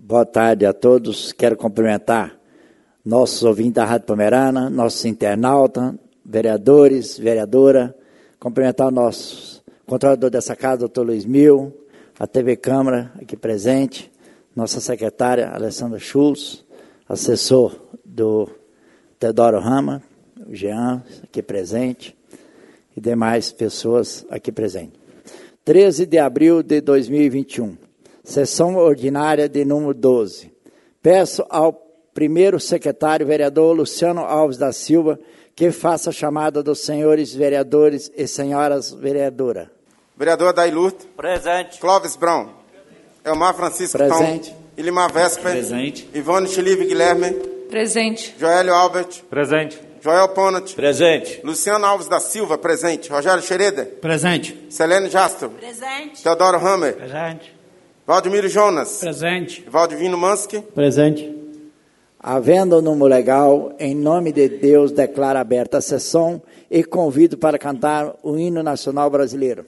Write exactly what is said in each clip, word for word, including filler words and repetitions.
Boa tarde a todos. Quero cumprimentar nossos ouvintes da Rádio Pomerana, nossos internautas, vereadores, vereadora, cumprimentar o nosso controlador dessa casa, doutor Luiz Mil, a T V Câmara aqui presente, nossa secretária Alessandra Schultz, assessor do Teodoro Rama, o Jean, aqui presente, e demais pessoas aqui presentes. treze de abril de dois mil e vinte e um, sessão ordinária de número doze. Peço ao primeiro secretário, vereador Luciano Alves da Silva, que faça a chamada dos senhores vereadores e senhoras vereadoras. Vereador Dailurte. Presente. Clóvis Brown. Elmar Francisco Presente. Tom. Ilimar Vesper. Presente. Ivone Chilive Guilherme. Presente. Joélio Albert. Presente. Joel Ponat. Presente. Luciano Alves da Silva, presente. Rogério Xereda. Presente. Selene Jastro. Presente. Teodoro Hammer. Presente. Valdemiro Jonas. Presente. Valdivino Mansky. Presente. Havendo o número legal, em nome de Deus, declaro aberta a sessão e convido para cantar o hino nacional brasileiro.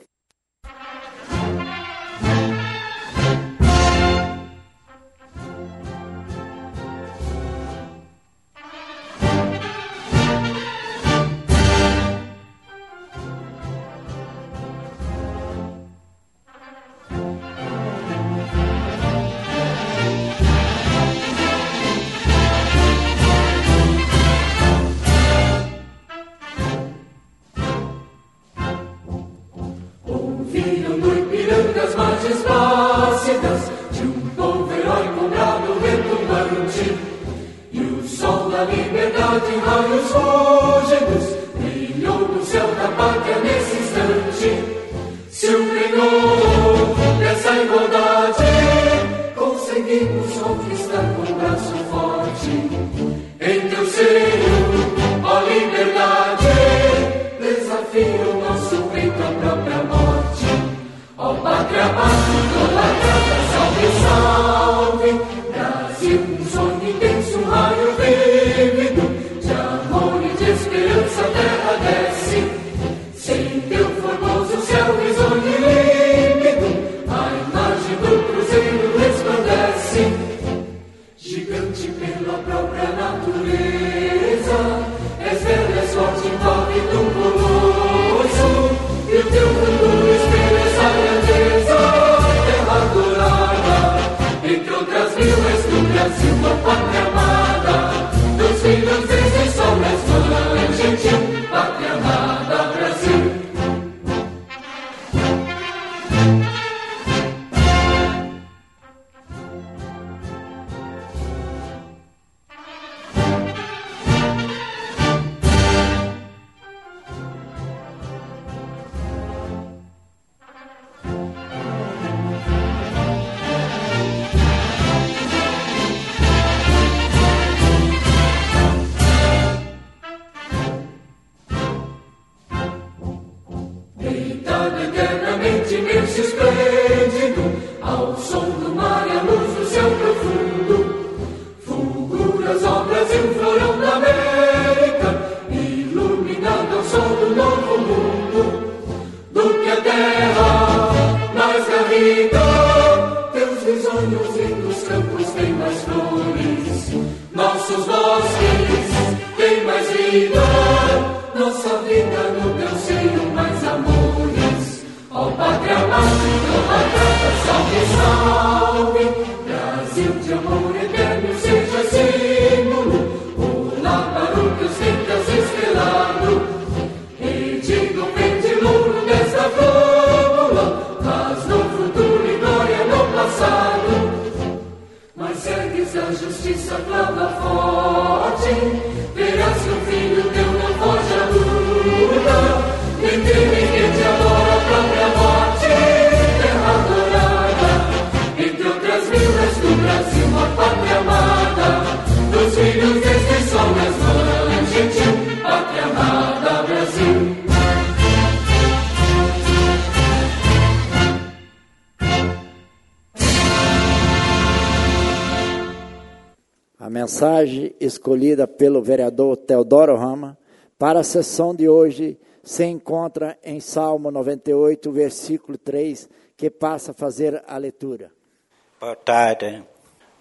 A mensagem escolhida pelo vereador Teodoro Rama para a sessão de hoje se encontra em Salmo noventa e oito, versículo três, que passa a fazer a leitura. Boa tarde.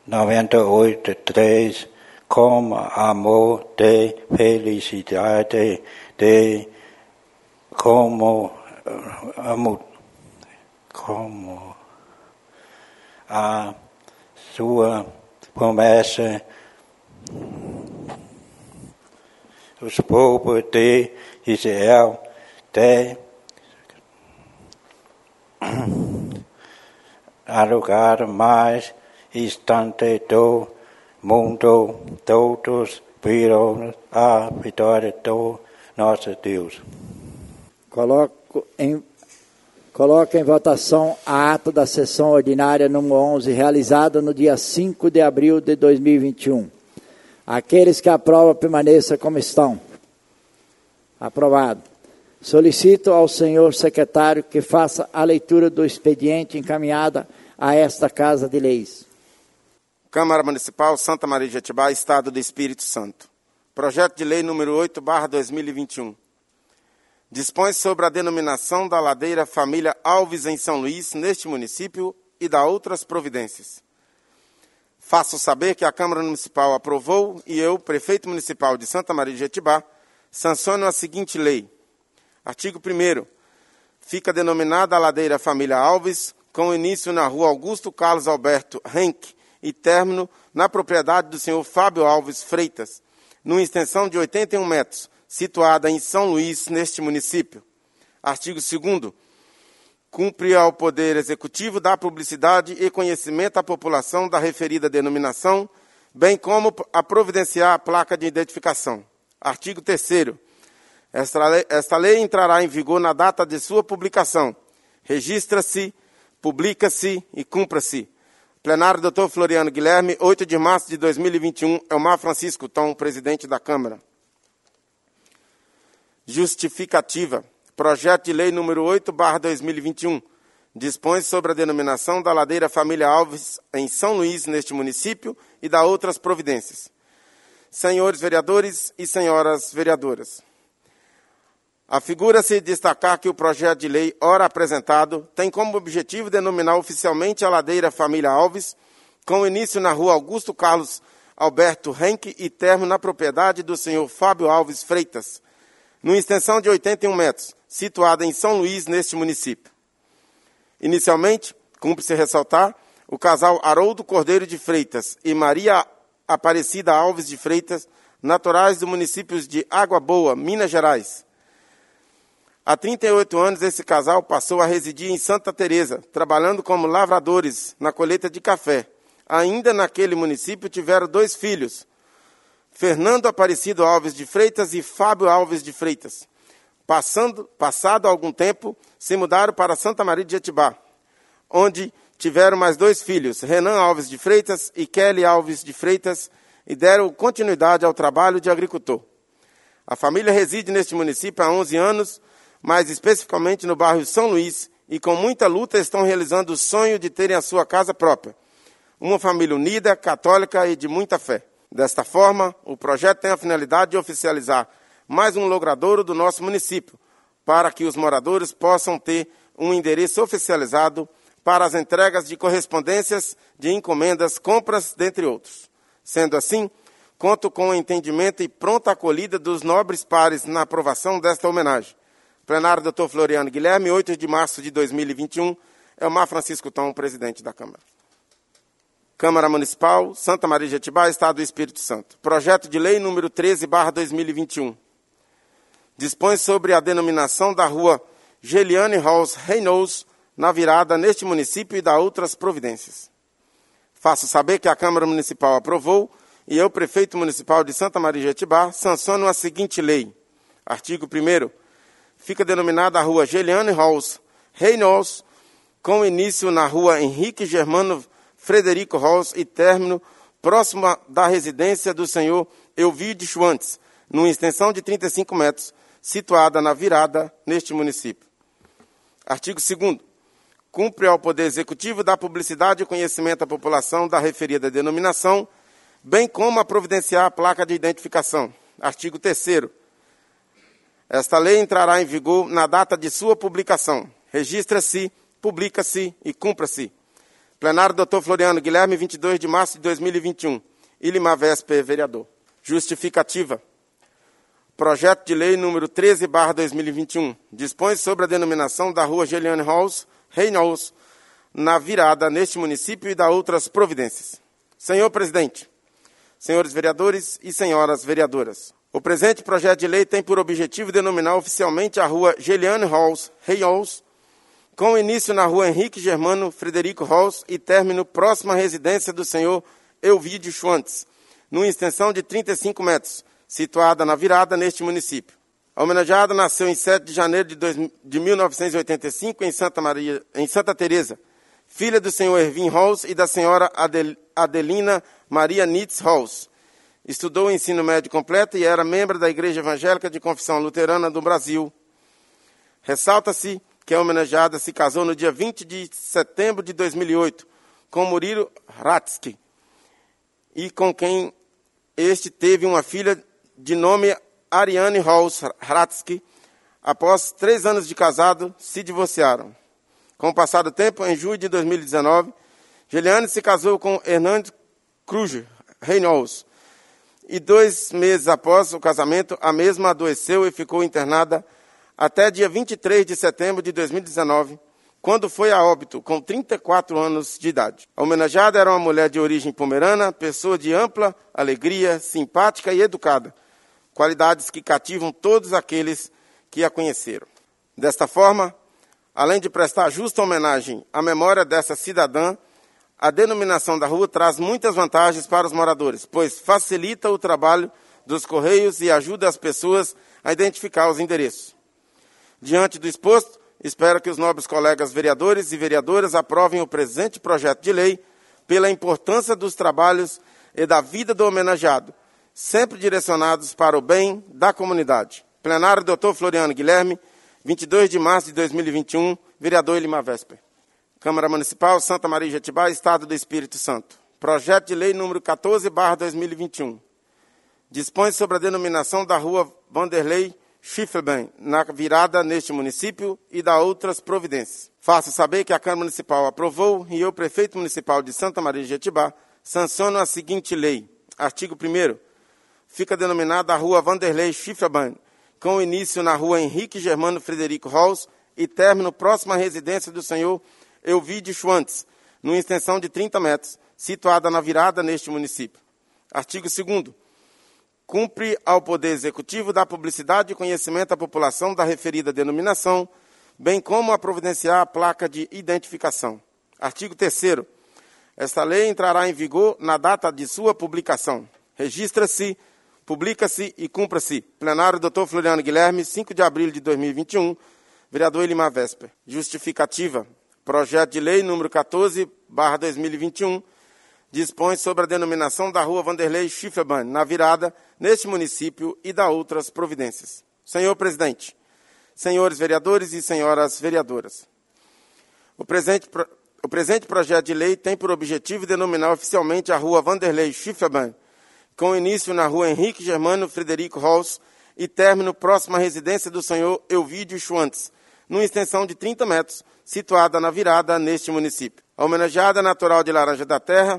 noventa e oito, três, como amor de felicidade, de como, amo, como a sua promessa, os povos de Israel, de a lugar mais distante do mundo, todos viram a vitória do nosso Deus. Coloco em, coloco em votação a ata da sessão ordinária número onze, realizada no dia cinco de abril de dois mil e vinte e um. Aqueles que aprovam, permaneçam como estão. Aprovado. Solicito ao senhor secretário que faça a leitura do expediente encaminhada a esta Casa de Leis. Câmara Municipal Santa Maria de Jetibá, Estado do Espírito Santo. Projeto de Lei número oito barra dois mil e vinte e um. Dispõe sobre a denominação da ladeira Família Alves em São Luís, neste município, e da outras providências. Faço saber que a Câmara Municipal aprovou e eu, prefeito municipal de Santa Maria de Jetibá, sanciono a seguinte lei. Artigo primeiro. Fica denominada a ladeira Família Alves, com início na rua Augusto Carlos Alberto Henck e término na propriedade do senhor Fábio Alves Freitas, numa extensão de oitenta e um metros, situada em São Luís, neste município. Artigo segundo. Cumpre ao Poder Executivo dar publicidade e conhecimento à população da referida denominação, bem como a providenciar a placa de identificação. Artigo terceiro. Esta lei, esta lei entrará em vigor na data de sua publicação. Registra-se, publica-se e cumpra-se. Plenário doutor Floriano Guilherme, oito de março de dois mil e vinte e um, Elmar Francisco Tom, presidente da Câmara. Justificativa. Projeto de Lei número oito barra dois mil e vinte e um. Dispõe sobre a denominação da ladeira Família Alves em São Luís, neste município, e da outras providências. Senhores vereadores e senhoras vereadoras, afigura-se destacar que o projeto de lei, ora apresentado, tem como objetivo denominar oficialmente a ladeira Família Alves, com início na rua Augusto Carlos Alberto Henck e término na propriedade do senhor Fábio Alves Freitas, numa extensão de oitenta e um metros, situada em São Luís, neste município. Inicialmente, cumpre-se ressaltar, o casal Haroldo Cordeiro de Freitas e Maria Aparecida Alves de Freitas, naturais do município de Água Boa, Minas Gerais. Há trinta e oito anos, esse casal passou a residir em Santa Teresa, trabalhando como lavradores na colheita de café. Ainda naquele município tiveram dois filhos, Fernando Aparecido Alves de Freitas e Fábio Alves de Freitas. Passando, passado algum tempo, se mudaram para Santa Maria de Jetibá, onde tiveram mais dois filhos, Renan Alves de Freitas e Kelly Alves de Freitas, e deram continuidade ao trabalho de agricultor. A família reside neste município há onze anos, mais especificamente no bairro São Luís, e com muita luta estão realizando o sonho de terem a sua casa própria. Uma família unida, católica e de muita fé. Desta forma, o projeto tem a finalidade de oficializar mais um logradouro do nosso município, para que os moradores possam ter um endereço oficializado para as entregas de correspondências, de encomendas, compras, dentre outros. Sendo assim, conto com o entendimento e pronta acolhida dos nobres pares na aprovação desta homenagem. Plenário doutor Floriano Guilherme, oito de março de dois mil e vinte e um, Elmar Francisco Tom, presidente da Câmara. Câmara Municipal, Santa Maria de Jetibá, Estado do Espírito Santo. Projeto de Lei número treze barra dois mil e vinte e um. Dispõe sobre a denominação da rua Geliane Halls Reynolds, na virada neste município e da outras providências. Faço saber que a Câmara Municipal aprovou e eu, prefeito municipal de Santa Maria de Jetibá, sanciono a seguinte lei. Artigo primeiro. Fica denominada a rua Geliane Halls Reynolds, com início na rua Henrique Germano Frederico Halls e término próximo da residência do senhor Elvide Schwantz, numa extensão de trinta e cinco metros, situada na virada neste município. Artigo segundo. Cumpre ao Poder Executivo dar publicidade e conhecimento à população da referida denominação, bem como a providenciar a placa de identificação. Artigo terceiro. Esta lei entrará em vigor na data de sua publicação. Registra-se, publica-se e cumpra-se. Plenário, doutor Floriano Guilherme, vinte e dois de março de dois mil e vinte e um. Ilimar Vesper, vereador. Justificativa. Projeto de lei número treze barra dois mil e vinte e um. Dispõe sobre a denominação da rua Geliane Halls, Reynolds, na virada neste município e da outras providências. Senhor presidente, senhores vereadores e senhoras vereadoras, o presente projeto de lei tem por objetivo denominar oficialmente a rua Geliane Halls, Reynolds, com início na rua Henrique Germano Frederico Halls e término próxima à residência do senhor Elvídio Schwantz, numa extensão de trinta e cinco metros, situada na virada neste município. A homenageada nasceu em sete de janeiro de, dois, de mil novecentos e oitenta e cinco em Santa, Maria, em Santa Teresa, filha do senhor Ervin Halls e da senhora Adel, Adelina Maria Nitz Halls. Estudou o ensino médio completo e era membro da Igreja Evangélica de Confissão Luterana do Brasil. Ressalta-se que a homenageada se casou no dia vinte de setembro de dois mil e oito com Murilo Ratsky, e com quem este teve uma filha de nome Ariane Halls Ratsky. Após três anos de casado, se divorciaram. Com o passar do tempo, em julho de dois mil e dezenove, Geliane se casou com Hernando Cruz Reynolds, e dois meses após o casamento, a mesma adoeceu e ficou internada até dia vinte e três de setembro de dois mil e dezenove, quando foi a óbito, com trinta e quatro anos de idade. A homenageada era uma mulher de origem pomerana, pessoa de ampla alegria, simpática e educada, qualidades que cativam todos aqueles que a conheceram. Desta forma, além de prestar justa homenagem à memória dessa cidadã, a denominação da rua traz muitas vantagens para os moradores, pois facilita o trabalho dos Correios e ajuda as pessoas a identificar os endereços. Diante do exposto, espero que os nobres colegas vereadores e vereadoras aprovem o presente projeto de lei pela importância dos trabalhos e da vida do homenageado, sempre direcionados para o bem da comunidade. Plenário, doutor Floriano Guilherme, vinte e dois de março de dois mil e vinte e um, vereador Ilimar Vesper. Câmara Municipal, Santa Maria de Jetibá, Estado do Espírito Santo. Projeto de lei número quatorze barra dois mil e vinte e um. Dispõe sobre a denominação da rua Vanderlei Schiffelbein, na virada neste município e da outras providências. Faço saber que a Câmara Municipal aprovou e o Prefeito Municipal de Santa Maria de Jetibá sanciona a seguinte lei. Artigo primeiro. Fica denominada a rua Vanderlei Schiffelbein, com início na rua Henrique Germano Frederico Halls e término próximo à residência do senhor Elvídio Schwantz, numa extensão de trinta metros, situada na virada neste município. Artigo segundo. Cumpre ao Poder Executivo dar publicidade e conhecimento à população da referida denominação, bem como a providenciar a placa de identificação. Artigo terceiro. Esta lei entrará em vigor na data de sua publicação. Registra-se, publica-se e cumpra-se. Plenário, doutor Floriano Guilherme, cinco de abril de dois mil e vinte e um, vereador Ilimar Vesper. Justificativa. Projeto de lei número quatorze barra dois mil e vinte e um, dispõe sobre a denominação da rua Vanderlei Schiffelbein, na virada, neste município e da outras providências. Senhor presidente, senhores vereadores e senhoras vereadoras, o presente, o presente projeto de lei tem por objetivo denominar oficialmente a rua Vanderlei Schiffelbein, com início na rua Henrique Germano Frederico Halls e término próximo à residência do senhor Elvídio Schwantz, numa extensão de trinta metros, situada na virada neste município. A homenageada natural de Laranja da Terra,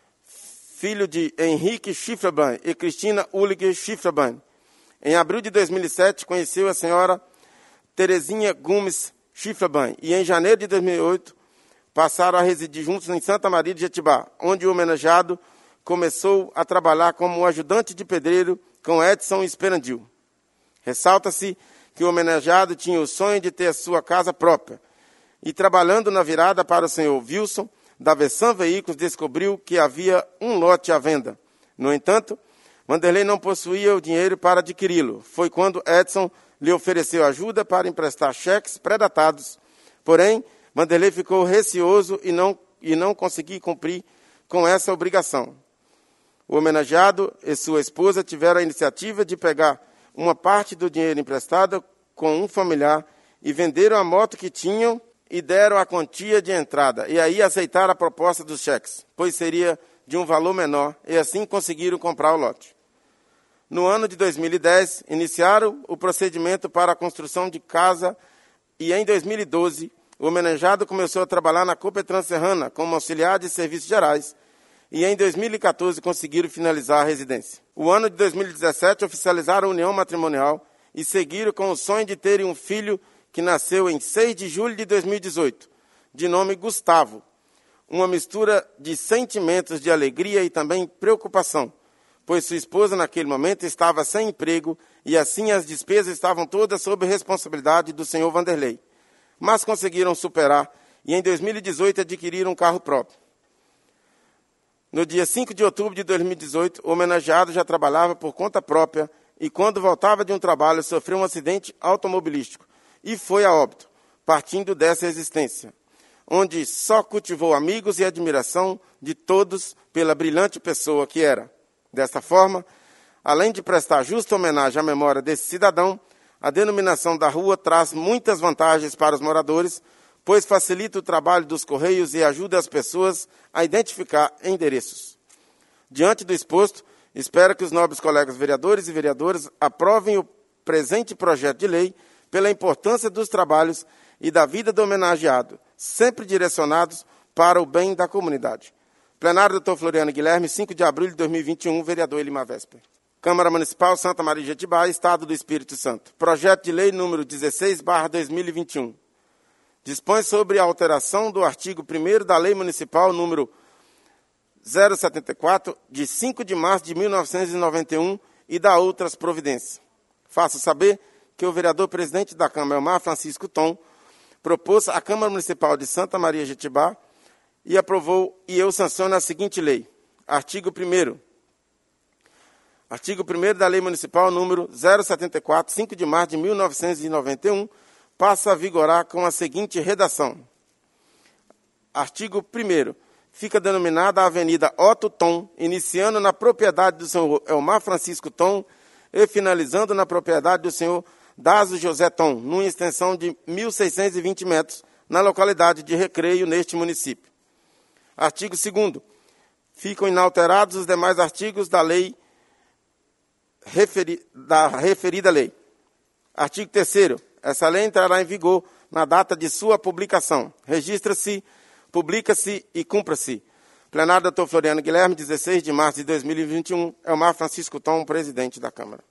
filho de Henrique Schiffelbein e Cristina Ulrich Schiffelbein. Em abril de dois mil e sete, conheceu a senhora Terezinha Gomes Schiffelbein e em janeiro de dois mil e oito passaram a residir juntos em Santa Maria de Jetibá, onde o homenageado começou a trabalhar como ajudante de pedreiro com Edson Esperandil. Ressalta-se que o homenageado tinha o sonho de ter a sua casa própria e, trabalhando na virada para o senhor Wilson, da Versão Veículos, descobriu que havia um lote à venda. No entanto, Vanderlei não possuía o dinheiro para adquiri-lo. Foi quando Edson lhe ofereceu ajuda para emprestar cheques pré-datados. Porém, Vanderlei ficou receoso e não, e não conseguiu cumprir com essa obrigação. O homenageado e sua esposa tiveram a iniciativa de pegar uma parte do dinheiro emprestado com um familiar e venderam a moto que tinham e deram a quantia de entrada, e aí aceitaram a proposta dos cheques, pois seria de um valor menor, e assim conseguiram comprar o lote. No ano de dois mil e dez, iniciaram o procedimento para a construção de casa, e em dois mil e doze, O homenageado começou a trabalhar na Copetran Serrana como auxiliar de serviços gerais e em dois mil e quatorze conseguiram finalizar a residência. O ano de dois mil e dezessete oficializaram a união matrimonial e seguiram com o sonho de terem um filho que nasceu em seis de julho de dois mil e dezoito, de nome Gustavo. Uma mistura de sentimentos de alegria e também preocupação, pois sua esposa naquele momento estava sem emprego e assim as despesas estavam todas sob responsabilidade do senhor Vanderlei. Mas conseguiram superar e em dois mil e dezoito adquiriram um carro próprio. No dia cinco de outubro de dois mil e dezoito, o homenageado já trabalhava por conta própria e quando voltava de um trabalho sofreu um acidente automobilístico e foi a óbito, partindo dessa existência, onde só cultivou amigos e admiração de todos pela brilhante pessoa que era. Desta forma, além de prestar justa homenagem à memória desse cidadão, a denominação da rua traz muitas vantagens para os moradores, pois facilita o trabalho dos Correios e ajuda as pessoas a identificar endereços. Diante do exposto, espero que os nobres colegas vereadores e vereadoras aprovem o presente projeto de lei pela importância dos trabalhos e da vida do homenageado, sempre direcionados para o bem da comunidade. Plenário doutor Floriano Guilherme, cinco de abril de dois mil e vinte e um, vereador Elimar Vesper. Câmara Municipal Santa Maria de Jetibá, Estado do Espírito Santo. Projeto de lei número dezesseis barra dois mil e vinte e um. Dispõe sobre a alteração do artigo primeiro da Lei Municipal número zero setenta e quatro, de cinco de março de mil novecentos e noventa e um, e da outras providências. Faço saber que o vereador presidente da Câmara, Elmar Francisco Tom, propôs à Câmara Municipal de Santa Maria de Jetibá e aprovou, e eu sanciono a seguinte lei. Artigo primeiro. Artigo primeiro da Lei Municipal número zero setenta e quatro, cinco de março de mil novecentos e noventa e um, passa a vigorar com a seguinte redação. Artigo primeiro. Fica denominada a Avenida Otto Tom, iniciando na propriedade do senhor Elmar Francisco Tom e finalizando na propriedade do senhor Dazo José Tom, numa extensão de mil seiscentos e vinte metros, na localidade de Recreio, neste município. Artigo segundo. Ficam inalterados os demais artigos da lei referi, da referida lei. Artigo terceiro. Essa lei entrará em vigor na data de sua publicação. Registra-se, publica-se e cumpra-se. Plenário doutor Floriano Guilherme, dezesseis de março de dois mil e vinte e um, Elmar Francisco Tom, presidente da Câmara.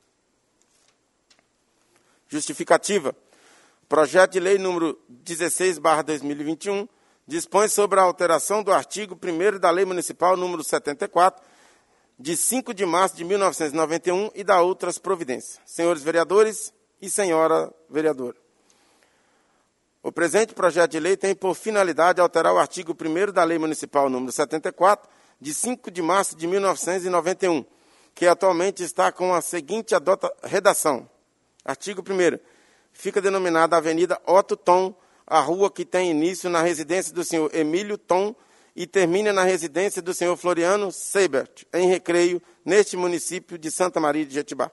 Justificativa. Projeto de lei número dezesseis barra dois mil e vinte e um dispõe sobre a alteração do artigo primeiro da Lei Municipal número setenta e quatro, de cinco de março de mil novecentos e noventa e um, e da outras providências. Senhores vereadores e senhora vereadora. O presente projeto de lei tem por finalidade alterar o artigo primeiro da Lei Municipal número setenta e quatro, de cinco de março de mil novecentos e noventa e um, que atualmente está com a seguinte adota redação. Artigo primeiro. Fica denominada Avenida Otto Tom, a rua que tem início na residência do senhor Emílio Tom e termina na residência do senhor Floriano Seibert, em Recreio, neste município de Santa Maria de Jetibá.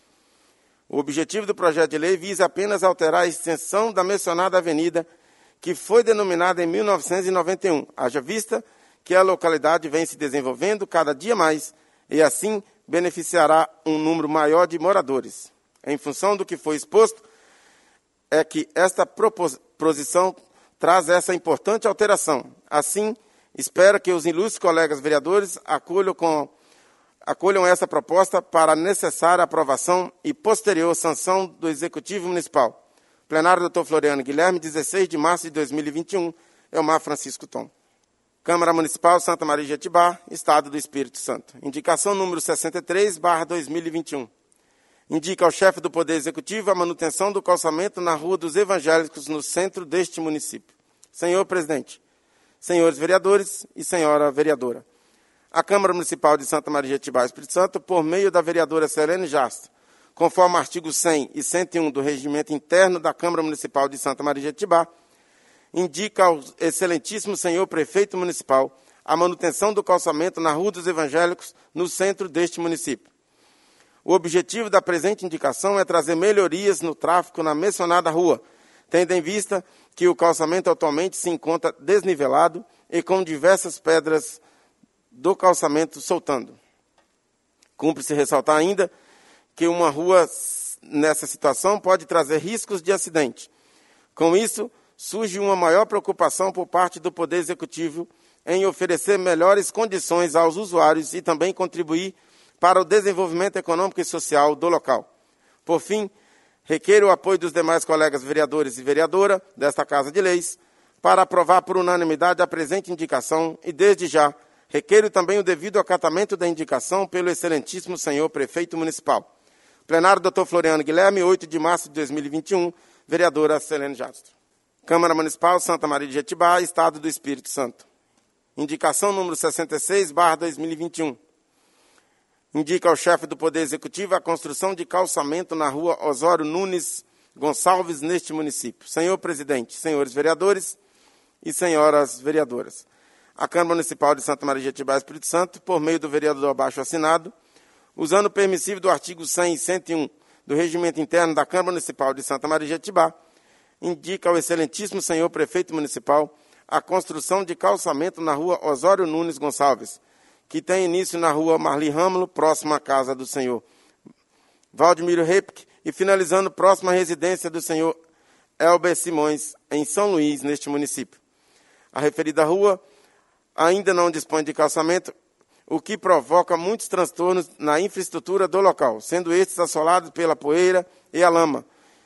O objetivo do projeto de lei visa apenas alterar a extensão da mencionada avenida, que foi denominada em mil novecentos e noventa e um, haja vista que a localidade vem se desenvolvendo cada dia mais e assim beneficiará um número maior de moradores. Em função do que foi exposto, é que esta proposição traz essa importante alteração. Assim, espero que os ilustres colegas vereadores acolham, com, acolham essa proposta para a necessária aprovação e posterior sanção do Executivo Municipal. Plenário doutor Floriano Guilherme, dezesseis de março de dois mil e vinte e um, Elmar Francisco Tom. Câmara Municipal Santa Maria de Jetibá, Estado do Espírito Santo. Indicação número sessenta e três barra dois mil e vinte e um. Indica ao chefe do Poder Executivo a manutenção do calçamento na Rua dos Evangélicos, no centro deste município. Senhor presidente, senhores vereadores e senhora vereadora, a Câmara Municipal de Santa Maria de Jetibá, Espírito Santo, por meio da vereadora Selene Jastro, conforme artigo cem e cento e um do Regimento Interno da Câmara Municipal de Santa Maria de Jetibá, indica ao excelentíssimo senhor prefeito municipal a manutenção do calçamento na Rua dos Evangélicos, no centro deste município. O objetivo da presente indicação é trazer melhorias no tráfego na mencionada rua, tendo em vista que o calçamento atualmente se encontra desnivelado e com diversas pedras do calçamento soltando. Cumpre-se ressaltar ainda que uma rua nessa situação pode trazer riscos de acidente. Com isso, surge uma maior preocupação por parte do Poder Executivo em oferecer melhores condições aos usuários e também contribuir para o desenvolvimento econômico e social do local. Por fim, requer o apoio dos demais colegas vereadores e vereadora desta Casa de Leis para aprovar por unanimidade a presente indicação e, desde já, requer também o devido acatamento da indicação pelo excelentíssimo senhor Prefeito Municipal. Plenário, doutor Floriano Guilherme, oito de março de dois mil e vinte e um, vereadora Selene Jastro. Câmara Municipal, Santa Maria de Jetibá, Estado do Espírito Santo. Indicação número sessenta e seis, barra dois mil e vinte e um. Indica ao chefe do Poder Executivo a construção de calçamento na rua Osório Nunes Gonçalves, neste município. Senhor presidente, senhores vereadores e senhoras vereadoras, a Câmara Municipal de Santa Maria de Jetibá, Espírito Santo, por meio do vereador abaixo assinado, usando o permissivo do artigo cem e cento e um do Regimento Interno da Câmara Municipal de Santa Maria de Jetibá, indica ao excelentíssimo senhor Prefeito Municipal a construção de calçamento na rua Osório Nunes Gonçalves, que tem início na rua Marli Râmulo, próxima à casa do senhor Valdemiro Repke, e finalizando próxima à residência do senhor Elber Simões, em São Luís, neste município. A referida rua ainda não dispõe de calçamento, o que provoca muitos transtornos na infraestrutura do local, sendo estes assolados pela poeira e a lama,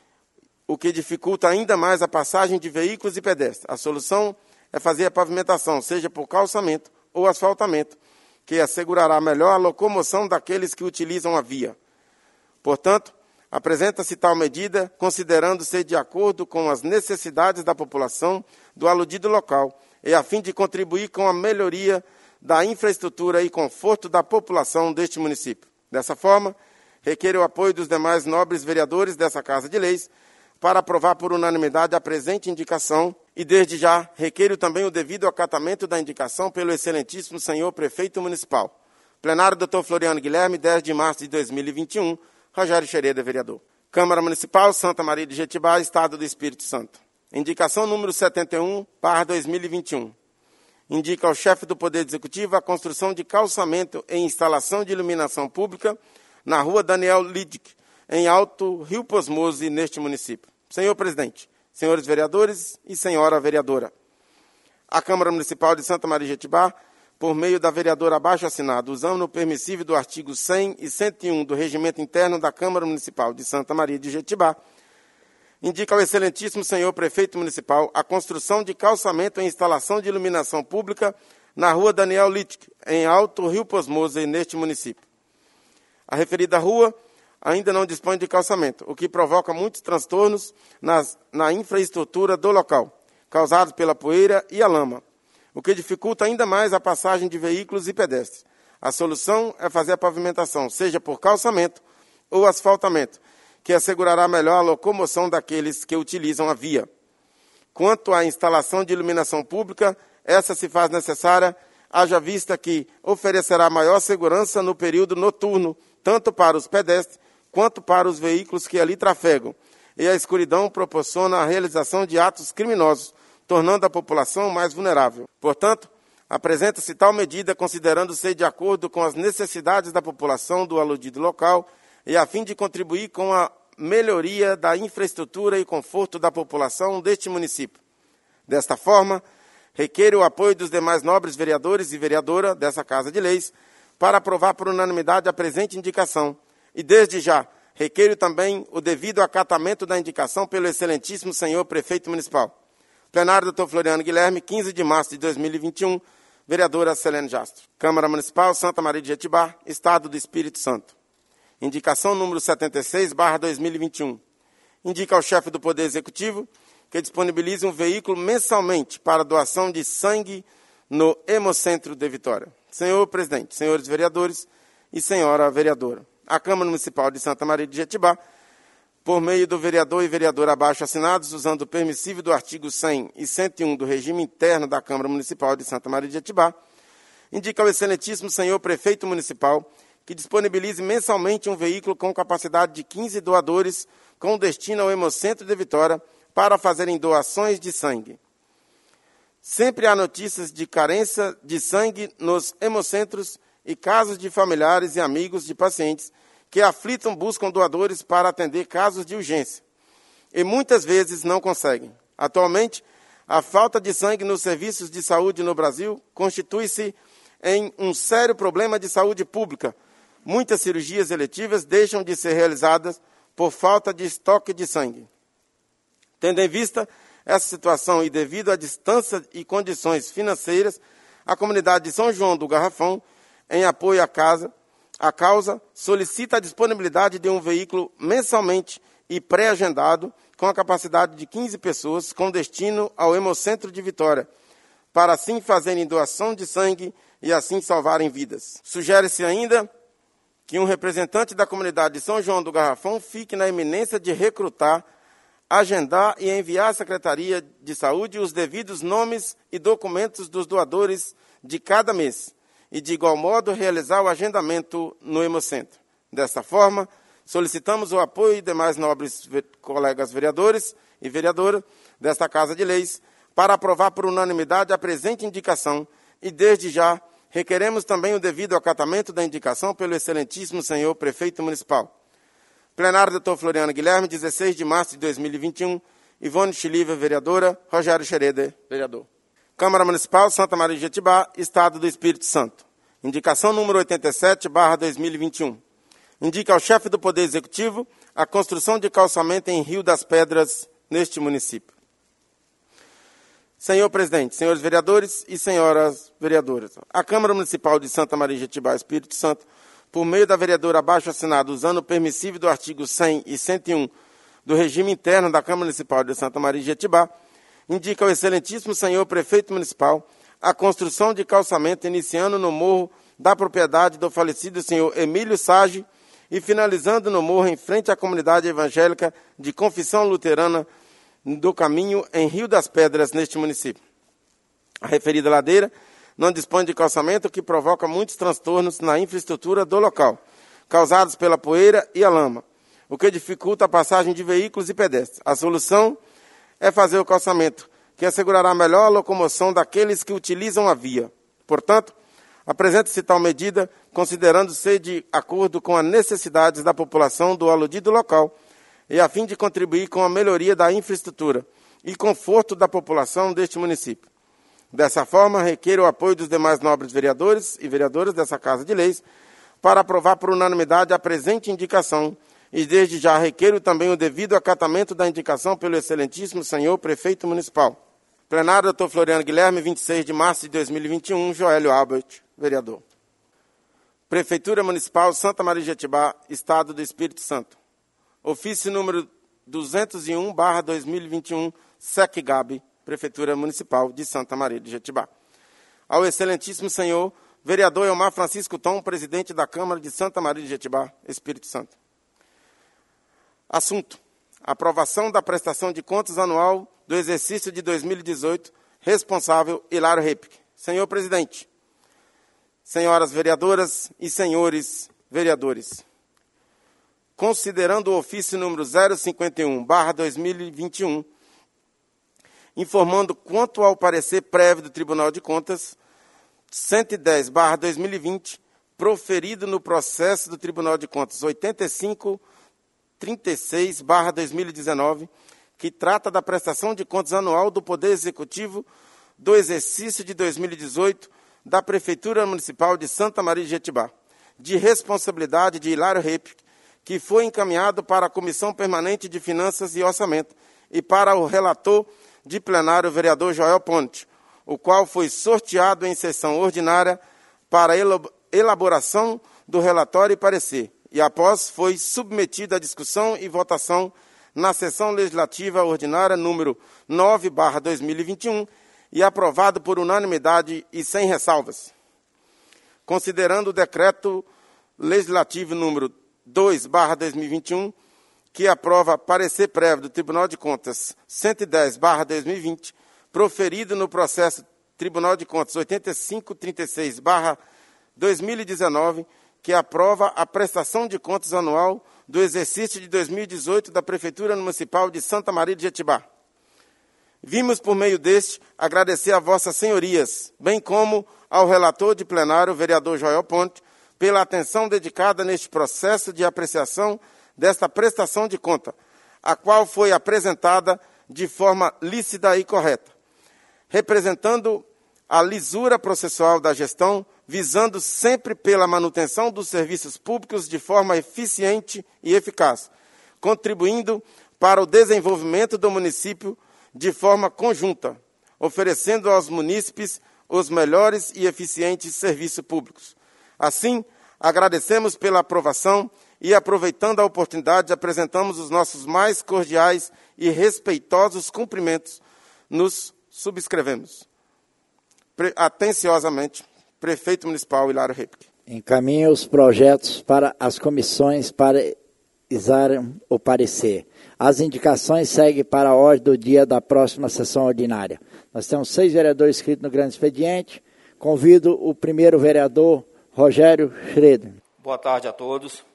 o que dificulta ainda mais a passagem de veículos e pedestres. A solução é fazer a pavimentação, seja por calçamento ou asfaltamento, que assegurará melhor a locomoção daqueles que utilizam a via. Portanto, apresenta-se tal medida, considerando ser de acordo com as necessidades da população do aludido local, e a fim de contribuir com a melhoria da infraestrutura e conforto da população deste município. Dessa forma, requer o apoio dos demais nobres vereadores dessa Casa de Leis para aprovar por unanimidade a presente indicação e, desde já, requer também o devido acatamento da indicação pelo excelentíssimo senhor Prefeito Municipal. Plenário, doutor Floriano Guilherme, dez de março de dois mil e vinte e um, Rogério Xereda, vereador. Câmara Municipal, Santa Maria de Jetibá, Estado do Espírito Santo. Indicação número setenta e um, barra dois mil e vinte e um. Indica ao chefe do Poder Executivo a construção de calçamento e instalação de iluminação pública na rua Daniel Lidic, em Alto Rio Posmoso, neste município. Senhor presidente, senhores vereadores e senhora vereadora, a Câmara Municipal de Santa Maria de Jetibá, por meio da vereadora abaixo assinado, usando o permissivo do artigo cem e cento e um do Regimento Interno da Câmara Municipal de Santa Maria de Jetibá, indica ao excelentíssimo senhor Prefeito Municipal a construção de calçamento e instalação de iluminação pública na rua Daniel Littke, em Alto Rio Posmoso, neste município. A referida rua ainda não dispõe de calçamento, o que provoca muitos transtornos nas, na infraestrutura do local, causados pela poeira e a lama, o que dificulta ainda mais a passagem de veículos e pedestres. A solução é fazer a pavimentação, seja por calçamento ou asfaltamento, que assegurará melhor a locomoção daqueles que utilizam a via. Quanto à instalação de iluminação pública, essa se faz necessária, haja vista que oferecerá maior segurança no período noturno, tanto para os pedestres quanto para os veículos que ali trafegam, e a escuridão proporciona a realização de atos criminosos, tornando a população mais vulnerável. Portanto, apresenta-se tal medida considerando ser de acordo com as necessidades da população do aludido local e a fim de contribuir com a melhoria da infraestrutura e conforto da população deste município. Desta forma, requer o apoio dos demais nobres vereadores e vereadora dessa Casa de Leis para aprovar por unanimidade a presente indicação e, desde já, requer também o devido acatamento da indicação pelo excelentíssimo senhor Prefeito Municipal. Plenário, doutor Floriano Guilherme, quinze de março de dois mil e vinte e um, vereadora Selene Jastro. Câmara Municipal, Santa Maria de Jetibá, Estado do Espírito Santo. Indicação número setenta e seis, barra dois mil e vinte e um. Indica ao chefe do Poder Executivo que disponibilize um veículo mensalmente para doação de sangue no Hemocentro de Vitória. Senhor presidente, senhores vereadores e senhora vereadora, a Câmara Municipal de Santa Maria de Jetibá, por meio do vereador e vereadora abaixo assinados, usando o permissivo do artigo cem e cento e um do Regime Interno da Câmara Municipal de Santa Maria de Jetibá, indica ao excelentíssimo senhor Prefeito Municipal que disponibilize mensalmente um veículo com capacidade de quinze doadores com destino ao Hemocentro de Vitória para fazerem doações de sangue. Sempre há notícias de carência de sangue nos hemocentros e casos de familiares e amigos de pacientes que aflitam buscam doadores para atender casos de urgência e muitas vezes não conseguem. Atualmente, a falta de sangue nos serviços de saúde no Brasil constitui-se em um sério problema de saúde pública. Muitas cirurgias eletivas deixam de ser realizadas por falta de estoque de sangue. Tendo em vista essa situação e devido à distância e condições financeiras, a comunidade de São João do Garrafão, em apoio à casa, a causa, solicita a disponibilidade de um veículo mensalmente e pré-agendado com a capacidade de quinze pessoas com destino ao Hemocentro de Vitória, para assim fazerem doação de sangue e assim salvarem vidas. Sugere-se ainda que um representante da comunidade de São João do Garrafão fique na iminência de recrutar, agendar e enviar à Secretaria de Saúde os devidos nomes e documentos dos doadores de cada mês e, de igual modo, realizar o agendamento no Hemocentro. Dessa forma, solicitamos o apoio de demais nobres colegas vereadores e vereadoras desta Casa de Leis para aprovar por unanimidade a presente indicação e, desde já, requeremos também o devido acatamento da indicação pelo excelentíssimo senhor prefeito municipal. Plenário, doutor Floriano Guilherme, dezesseis de março de dois mil e vinte e um. Ivone Chiliva, vereadora. Rogério Xereder, vereador. Câmara Municipal, Santa Maria de Jetibá, Estado do Espírito Santo. Indicação número oitenta e sete, barra dois mil e vinte e um. Indica ao chefe do Poder Executivo a construção de calçamento em Rio das Pedras, neste município. Senhor presidente, senhores vereadores e senhoras vereadoras, a Câmara Municipal de Santa Maria de Jetibá, Espírito Santo, por meio da vereadora abaixo assinada, usando o permissivo do artigo cem e cento e um do regime interno da Câmara Municipal de Santa Maria de Jetibá, indica ao excelentíssimo senhor prefeito municipal a construção de calçamento iniciando no morro da propriedade do falecido senhor Emílio Sage e finalizando no morro em frente à comunidade evangélica de Confissão Luterana do Caminho, em Rio das Pedras, neste município. A referida ladeira não dispõe de calçamento, o que provoca muitos transtornos na infraestrutura do local, causados pela poeira e a lama, o que dificulta a passagem de veículos e pedestres. A solução é fazer o calçamento, que assegurará melhor a locomoção daqueles que utilizam a via. Portanto, apresenta-se tal medida, considerando ser de acordo com as necessidades da população do aludido local, e a fim de contribuir com a melhoria da infraestrutura e conforto da população deste município. Dessa forma, requeiro o apoio dos demais nobres vereadores e vereadoras dessa Casa de Leis para aprovar por unanimidade a presente indicação e, desde já, requeiro também o devido acatamento da indicação pelo excelentíssimo senhor prefeito municipal. Plenário, doutor Floriano Guilherme, vinte e seis de março de dois mil e vinte e um, Joélio Albert, vereador. Prefeitura Municipal Santa Maria de Jetibá, Estado do Espírito Santo. Ofício número duzentos e um, barra dois mil e vinte e um, S E C G A B, Prefeitura Municipal de Santa Maria de Jetibá. Ao excelentíssimo senhor, vereador Elmar Francisco Tom, presidente da Câmara de Santa Maria de Jetibá, Espírito Santo. Assunto: aprovação da prestação de contas anual do exercício de dois mil e dezoito, responsável Hilário Repic. Senhor presidente, senhoras vereadoras e senhores vereadores, considerando o ofício número zero cinquenta e um, barra dois mil e vinte e um, informando quanto ao parecer prévio do Tribunal de Contas cento e dez, barra dois mil e vinte, proferido no processo do Tribunal de Contas oitenta e cinco, trinta e seis, barra dois mil e dezenove, que trata da prestação de contas anual do Poder Executivo do exercício de dois mil e dezoito da Prefeitura Municipal de Santa Maria de Jetibá, de responsabilidade de Hilário Repic, que foi encaminhado para a Comissão Permanente de Finanças e Orçamento e para o relator de plenário, o vereador Joel Ponte, o qual foi sorteado em sessão ordinária para a elaboração do relatório e parecer, e após foi submetido à discussão e votação na sessão legislativa ordinária número nove, barra dois mil e vinte e um, e aprovado por unanimidade e sem ressalvas. Considerando o decreto legislativo número dois, barra dois mil e vinte e um, que aprova parecer prévio do Tribunal de Contas cento e dez, barra dois mil e vinte, proferido no processo Tribunal de Contas oitenta e cinco, trinta e seis, barra dois mil e dezenove, que aprova a prestação de contas anual do exercício de dois mil e dezoito da Prefeitura Municipal de Santa Maria de Jetibá. Vimos, por meio deste, agradecer a vossas senhorias, bem como ao relator de plenário, o vereador Joel Ponte, pela atenção dedicada neste processo de apreciação desta prestação de conta, a qual foi apresentada de forma lícita e correta, representando a lisura processual da gestão, visando sempre pela manutenção dos serviços públicos de forma eficiente e eficaz, contribuindo para o desenvolvimento do município de forma conjunta, oferecendo aos munícipes os melhores e eficientes serviços públicos. Assim, agradecemos pela aprovação e, aproveitando a oportunidade, apresentamos os nossos mais cordiais e respeitosos cumprimentos. Nos subscrevemos. Pre- atenciosamente, Prefeito Municipal Hilário Repke. Encaminha os projetos para as comissões para exarem o parecer. As indicações seguem para a ordem do dia da próxima sessão ordinária. Nós temos seis vereadores inscritos no grande expediente. Convido o primeiro vereador, Rogério Schroeder. Boa tarde a todos.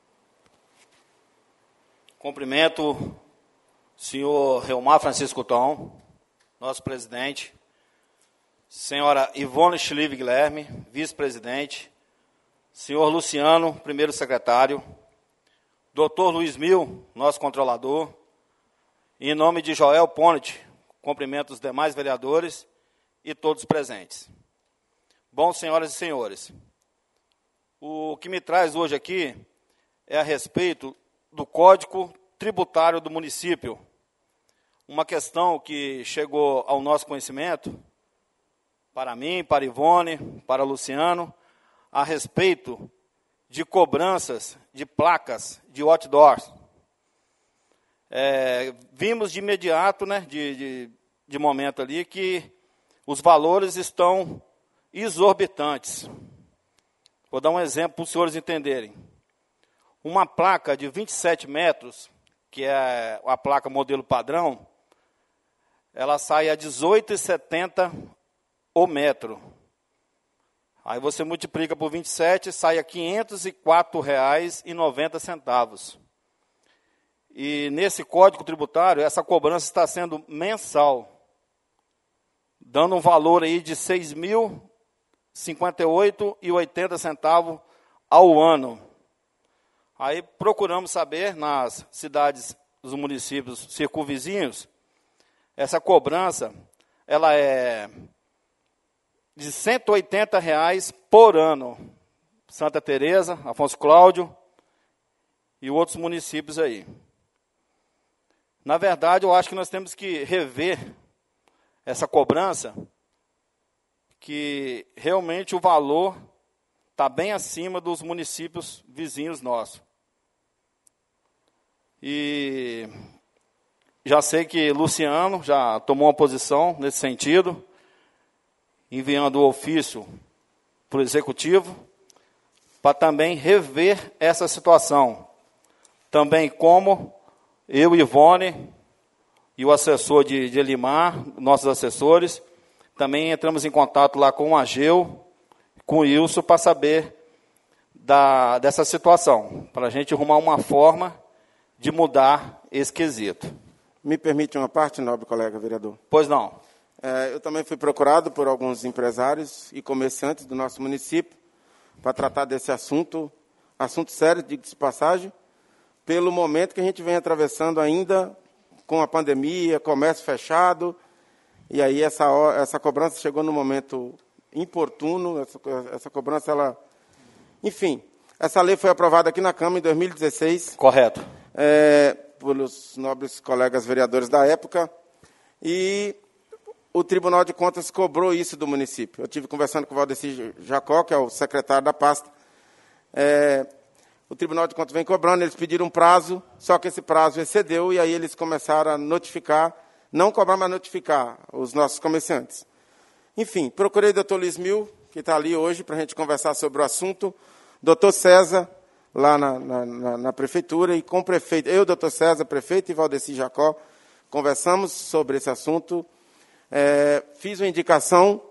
Cumprimento o senhor Reumar Francisco Tom, nosso presidente, senhora Ivone Schlieve Guilherme, vice-presidente, senhor Luciano, primeiro secretário, doutor Luiz Mil, nosso controlador, e em nome de Joel Ponte, cumprimento os demais vereadores e todos presentes. Bom, senhoras e senhores, o que me traz hoje aqui é a respeito do Código Tributário do município, uma questão que chegou ao nosso conhecimento, para mim, para Ivone, para Luciano, a respeito de cobranças de placas de outdoors. É, vimos de imediato, né, de, de, de momento ali, que os valores estão exorbitantes. Vou dar um exemplo para os senhores entenderem. Uma placa de vinte e sete metros, que é a placa modelo padrão, ela sai a dezoito reais e setenta centavos o metro. Aí você multiplica por vinte e sete, sai a quinhentos e quatro reais e noventa centavos. E nesse Código Tributário, essa cobrança está sendo mensal, dando um valor aí de seis mil e cinquenta e oito reais e oitenta centavos ao ano. Aí procuramos saber, nas cidades dos municípios circunvizinhos, essa cobrança ela é de cento e oitenta reais por ano. Santa Teresa, Afonso Cláudio e outros municípios aí. Na verdade, eu acho que nós temos que rever essa cobrança, que realmente o valor está bem acima dos municípios vizinhos nossos. E já sei que Luciano já tomou uma posição nesse sentido, enviando o ofício para o Executivo, para também rever essa situação. Também como eu, Ivone, e o assessor de, de Elimar, nossos assessores, também entramos em contato lá com o Ageu, com o Wilson, para saber da, dessa situação, para a gente arrumar uma forma de mudar esse quesito. Me permite uma parte, nobre colega vereador? Pois não. É, eu também fui procurado por alguns empresários e comerciantes do nosso município para tratar desse assunto, assunto sério, diga-se de passagem, pelo momento que a gente vem atravessando ainda com a pandemia, comércio fechado, e aí essa, essa cobrança chegou no momento importuno, essa, essa cobrança, ela... Enfim, essa lei foi aprovada aqui na Câmara em dois mil e dezesseis. Correto. É, pelos nobres colegas vereadores da época, e o Tribunal de Contas cobrou isso do município. Eu tive conversando com o Valdeci Jacó, que é o secretário da pasta. É, o Tribunal de Contas vem cobrando, eles pediram um prazo, só que esse prazo excedeu, e aí eles começaram a notificar, não cobrar, mas notificar os nossos comerciantes. Enfim, procurei o doutor Luiz Mil, que está ali hoje, para a gente conversar sobre o assunto, doutor César, lá na, na, na, na prefeitura, e com o prefeito, eu, doutor César, prefeito, e Valdeci Jacó, conversamos sobre esse assunto. É, fiz uma indicação,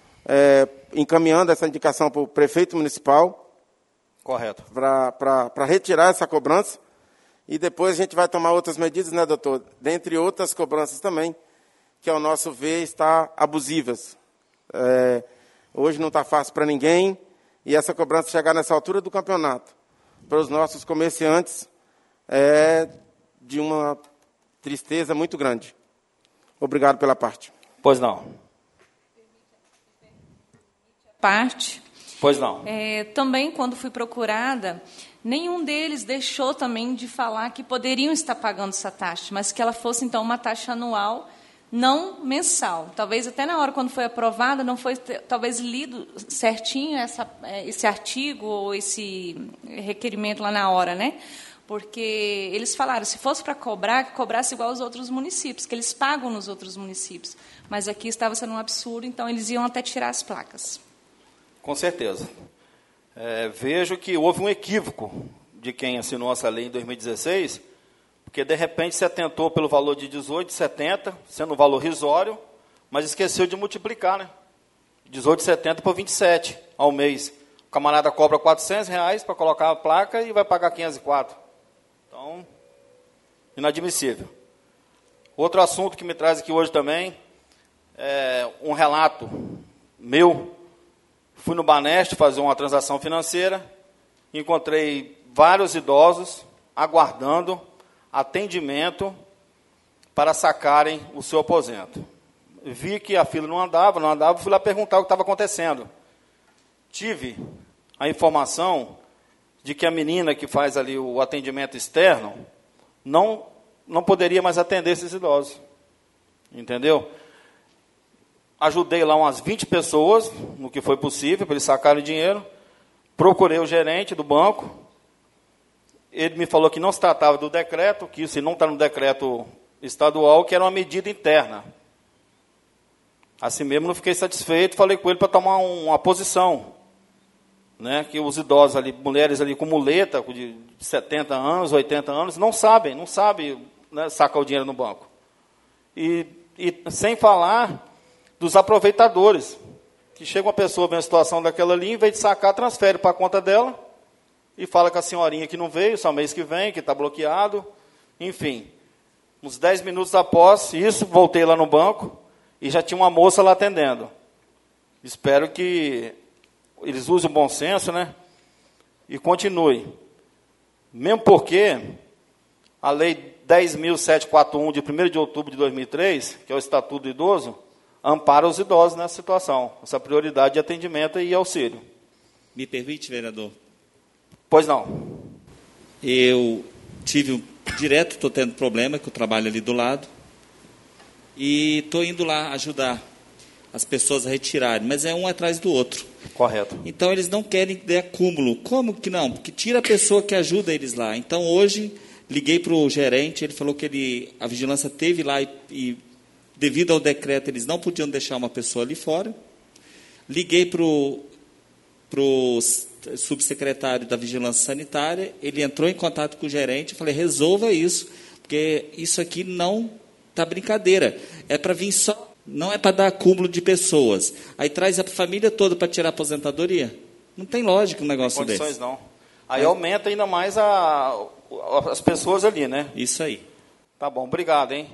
é, encaminhando essa indicação para o prefeito municipal. Correto. Para retirar essa cobrança. E depois a gente vai tomar outras medidas, né, doutor? Dentre outras cobranças também, que, ao nosso ver, está abusivas. É, hoje não está fácil para ninguém, e essa cobrança chegar nessa altura do campeonato, para os nossos comerciantes, é de uma tristeza muito grande. Obrigado pela parte. Pois não. Parte. Pois não. É, também, quando fui procurada, nenhum deles deixou também de falar que poderiam estar pagando essa taxa, mas que ela fosse, então, uma taxa anual, não mensal. Talvez até na hora, quando foi aprovada, não foi talvez lido certinho essa, esse artigo ou esse requerimento lá na hora, né? Porque eles falaram, se fosse para cobrar, que cobrasse igual aos outros municípios, que eles pagam nos outros municípios. Mas aqui estava sendo um absurdo, então eles iam até tirar as placas. Com certeza. É, vejo que houve um equívoco de quem assinou essa lei em dois mil e dezesseis, porque, de repente, se atentou pelo valor de dezoito reais e setenta centavos, sendo um valor risório, mas esqueceu de multiplicar, né? dezoito reais e setenta centavos por vinte e sete reais ao mês. O camarada cobra quatrocentos reais para colocar a placa e vai pagar quinhentos e quatro reais. Então, inadmissível. Outro assunto que me traz aqui hoje também é um relato meu. Fui no Banesp fazer uma transação financeira, encontrei vários idosos aguardando atendimento para sacarem o seu aposento. Vi que a fila não andava, não andava, fui lá perguntar o que estava acontecendo. Tive a informação de que a menina que faz ali o atendimento externo não, não poderia mais atender esses idosos. Entendeu? Ajudei lá umas vinte pessoas, no que foi possível, para eles sacarem o dinheiro. Procurei o gerente do banco. Ele me falou que não se tratava do decreto, que isso não está no decreto estadual, que era uma medida interna. Assim mesmo, não fiquei satisfeito, falei com ele para tomar um, uma posição. Né, que os idosos ali, mulheres ali com muleta, de setenta anos, oitenta anos, não sabem, não sabem, né, sacar o dinheiro no banco. E, e sem falar dos aproveitadores, que chega uma pessoa, vê uma situação daquela ali, em vez de sacar, transfere para a conta dela, e fala com a senhorinha que não veio, só mês que vem, que está bloqueado, enfim. Uns dez minutos após isso, voltei lá no banco, e já tinha uma moça lá atendendo. Espero que eles usem o bom senso, né? E continue. Mesmo porque a lei dez mil setecentos e quarenta e um, de primeiro de outubro de dois mil e três, que é o Estatuto do Idoso, ampara os idosos nessa situação, essa prioridade de atendimento e auxílio. Me permite, vereador? Pois não. Eu tive, um, direto estou tendo problema, que eu trabalho ali do lado, e estou indo lá ajudar as pessoas a retirarem, mas é um atrás do outro. Correto. Então, eles não querem ter acúmulo. Como que não? Porque tira a pessoa que ajuda eles lá. Então, hoje, liguei para o gerente, ele falou que ele, a vigilância teve lá e, e, devido ao decreto, eles não podiam deixar uma pessoa ali fora. Liguei para o subsecretário da Vigilância Sanitária, ele entrou em contato com o gerente, falei, resolva isso, porque isso aqui não está brincadeira. É para vir só... Não é para dar acúmulo de pessoas. Aí traz a família toda para tirar a aposentadoria. Não tem lógica um negócio desse. Condições não. Aí é. Aumenta ainda mais a, as pessoas ali, né? Isso aí. Tá bom, obrigado, hein?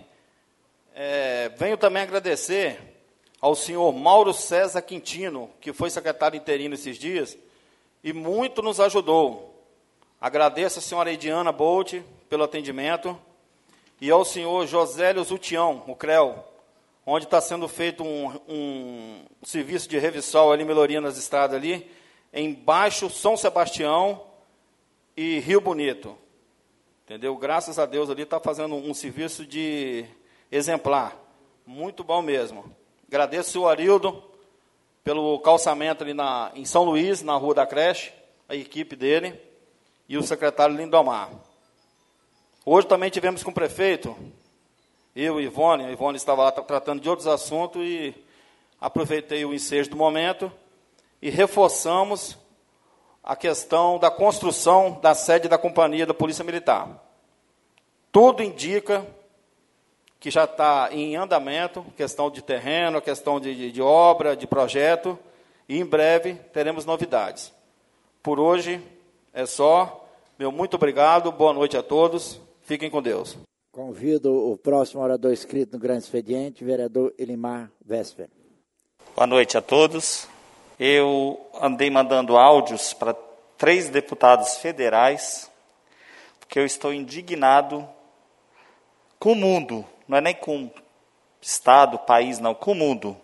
É, venho também agradecer ao senhor Mauro César Quintino, que foi secretário interino esses dias, e muito nos ajudou. Agradeço a senhora Ediana Bolt pelo atendimento, e ao senhor Josélio Zutião, o CREL, onde está sendo feito um, um serviço de revissol ali, melhoria nas estradas ali, em Baixo São Sebastião e Rio Bonito. Entendeu? Graças a Deus ali está fazendo um serviço de exemplar. Muito bom mesmo. Agradeço o Arildo pelo calçamento ali na, em São Luís, na Rua da Creche, a equipe dele, e o secretário Lindomar. Hoje também tivemos com o prefeito, eu e Ivone, a Ivone estava lá tratando de outros assuntos e aproveitei o ensejo do momento e reforçamos a questão da construção da sede da Companhia da Polícia Militar. Tudo indica que já está em andamento, questão de terreno, questão de, de, de obra, de projeto, e em breve teremos novidades. Por hoje é só. Meu muito obrigado, boa noite a todos, fiquem com Deus. Convido o próximo orador inscrito no grande expediente, vereador Elimar Vesper. Boa noite a todos. Eu andei mandando áudios para três deputados federais, porque eu estou indignado com o mundo, não é nem com estado, país, não, com o mundo.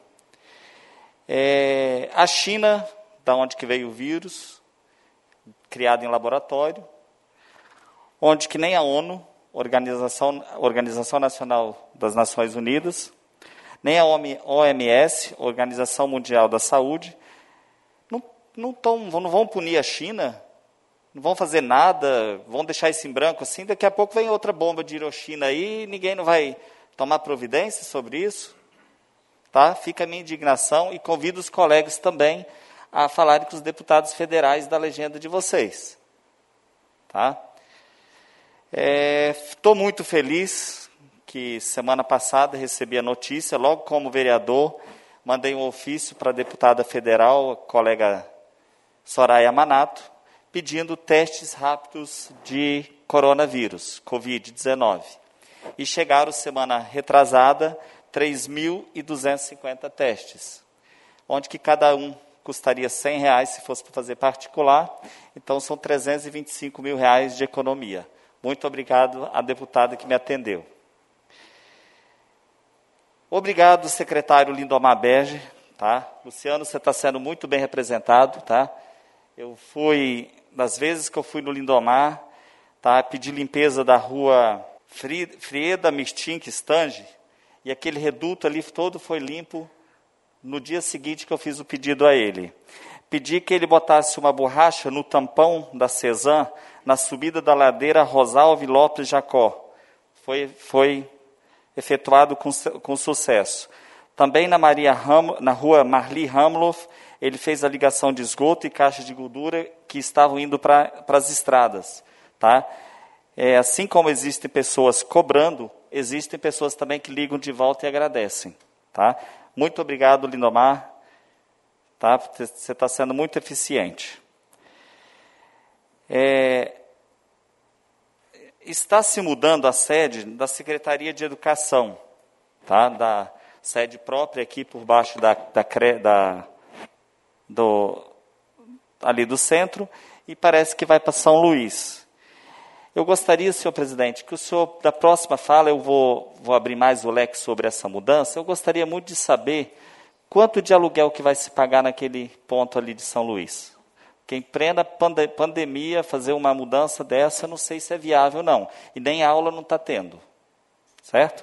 É, a China, da onde que veio o vírus, criado em laboratório, onde que nem a ONU, Organização, Organização Nacional das Nações Unidas, nem a O M S, Organização Mundial da Saúde, não, não, tão, não vão punir a China, não vão fazer nada, vão deixar isso em branco assim, daqui a pouco vem outra bomba de Hiroshima aí, ninguém não vai tomar providência sobre isso. Tá? Fica a minha indignação e convido os colegas também a falarem com os deputados federais da legenda de vocês. Tá? Estou é, muito feliz que semana passada recebi a notícia, logo como vereador, mandei um ofício para a deputada federal, a colega Soraya Manato, pedindo testes rápidos de coronavírus, covid dezenove. E chegaram semana retrasada três mil duzentos e cinquenta testes, onde que cada um custaria cem reais se fosse para fazer particular, então são trezentos e vinte e cinco mil reais de economia. Muito obrigado à deputada que me atendeu. Obrigado, secretário Lindomar Berger. Tá? Luciano, você está sendo muito bem representado. Tá? Eu fui, das vezes que eu fui no Lindomar, tá? Pedi limpeza da rua Frieda Mistink Stange, e aquele reduto ali todo foi limpo no dia seguinte que eu fiz o pedido a ele. Pedi que ele botasse uma borracha no tampão da Cezan, na subida da ladeira Rosalve Lopes Jacó. Foi, foi efetuado com, com sucesso. Também na, Maria Ram, na rua Marli Hamloff, ele fez a ligação de esgoto e caixa de gordura que estavam indo para as estradas. Tá? É, assim como existem pessoas cobrando, existem pessoas também que ligam de volta e agradecem. Tá? Muito obrigado, Lindomar. Tá? Você está sendo muito eficiente. É, está se mudando a sede da Secretaria de Educação, tá? Da sede própria aqui por baixo da, da, da, do, ali do centro, e parece que vai para São Luís. Eu gostaria, senhor presidente, que o senhor, da próxima fala, eu vou, vou abrir mais o leque sobre essa mudança, eu gostaria muito de saber quanto de aluguel que vai se pagar naquele ponto ali de São Luís. Porque em plena pande pandemia, fazer uma mudança dessa, não sei se é viável, não. E nem aula não está tendo. Certo?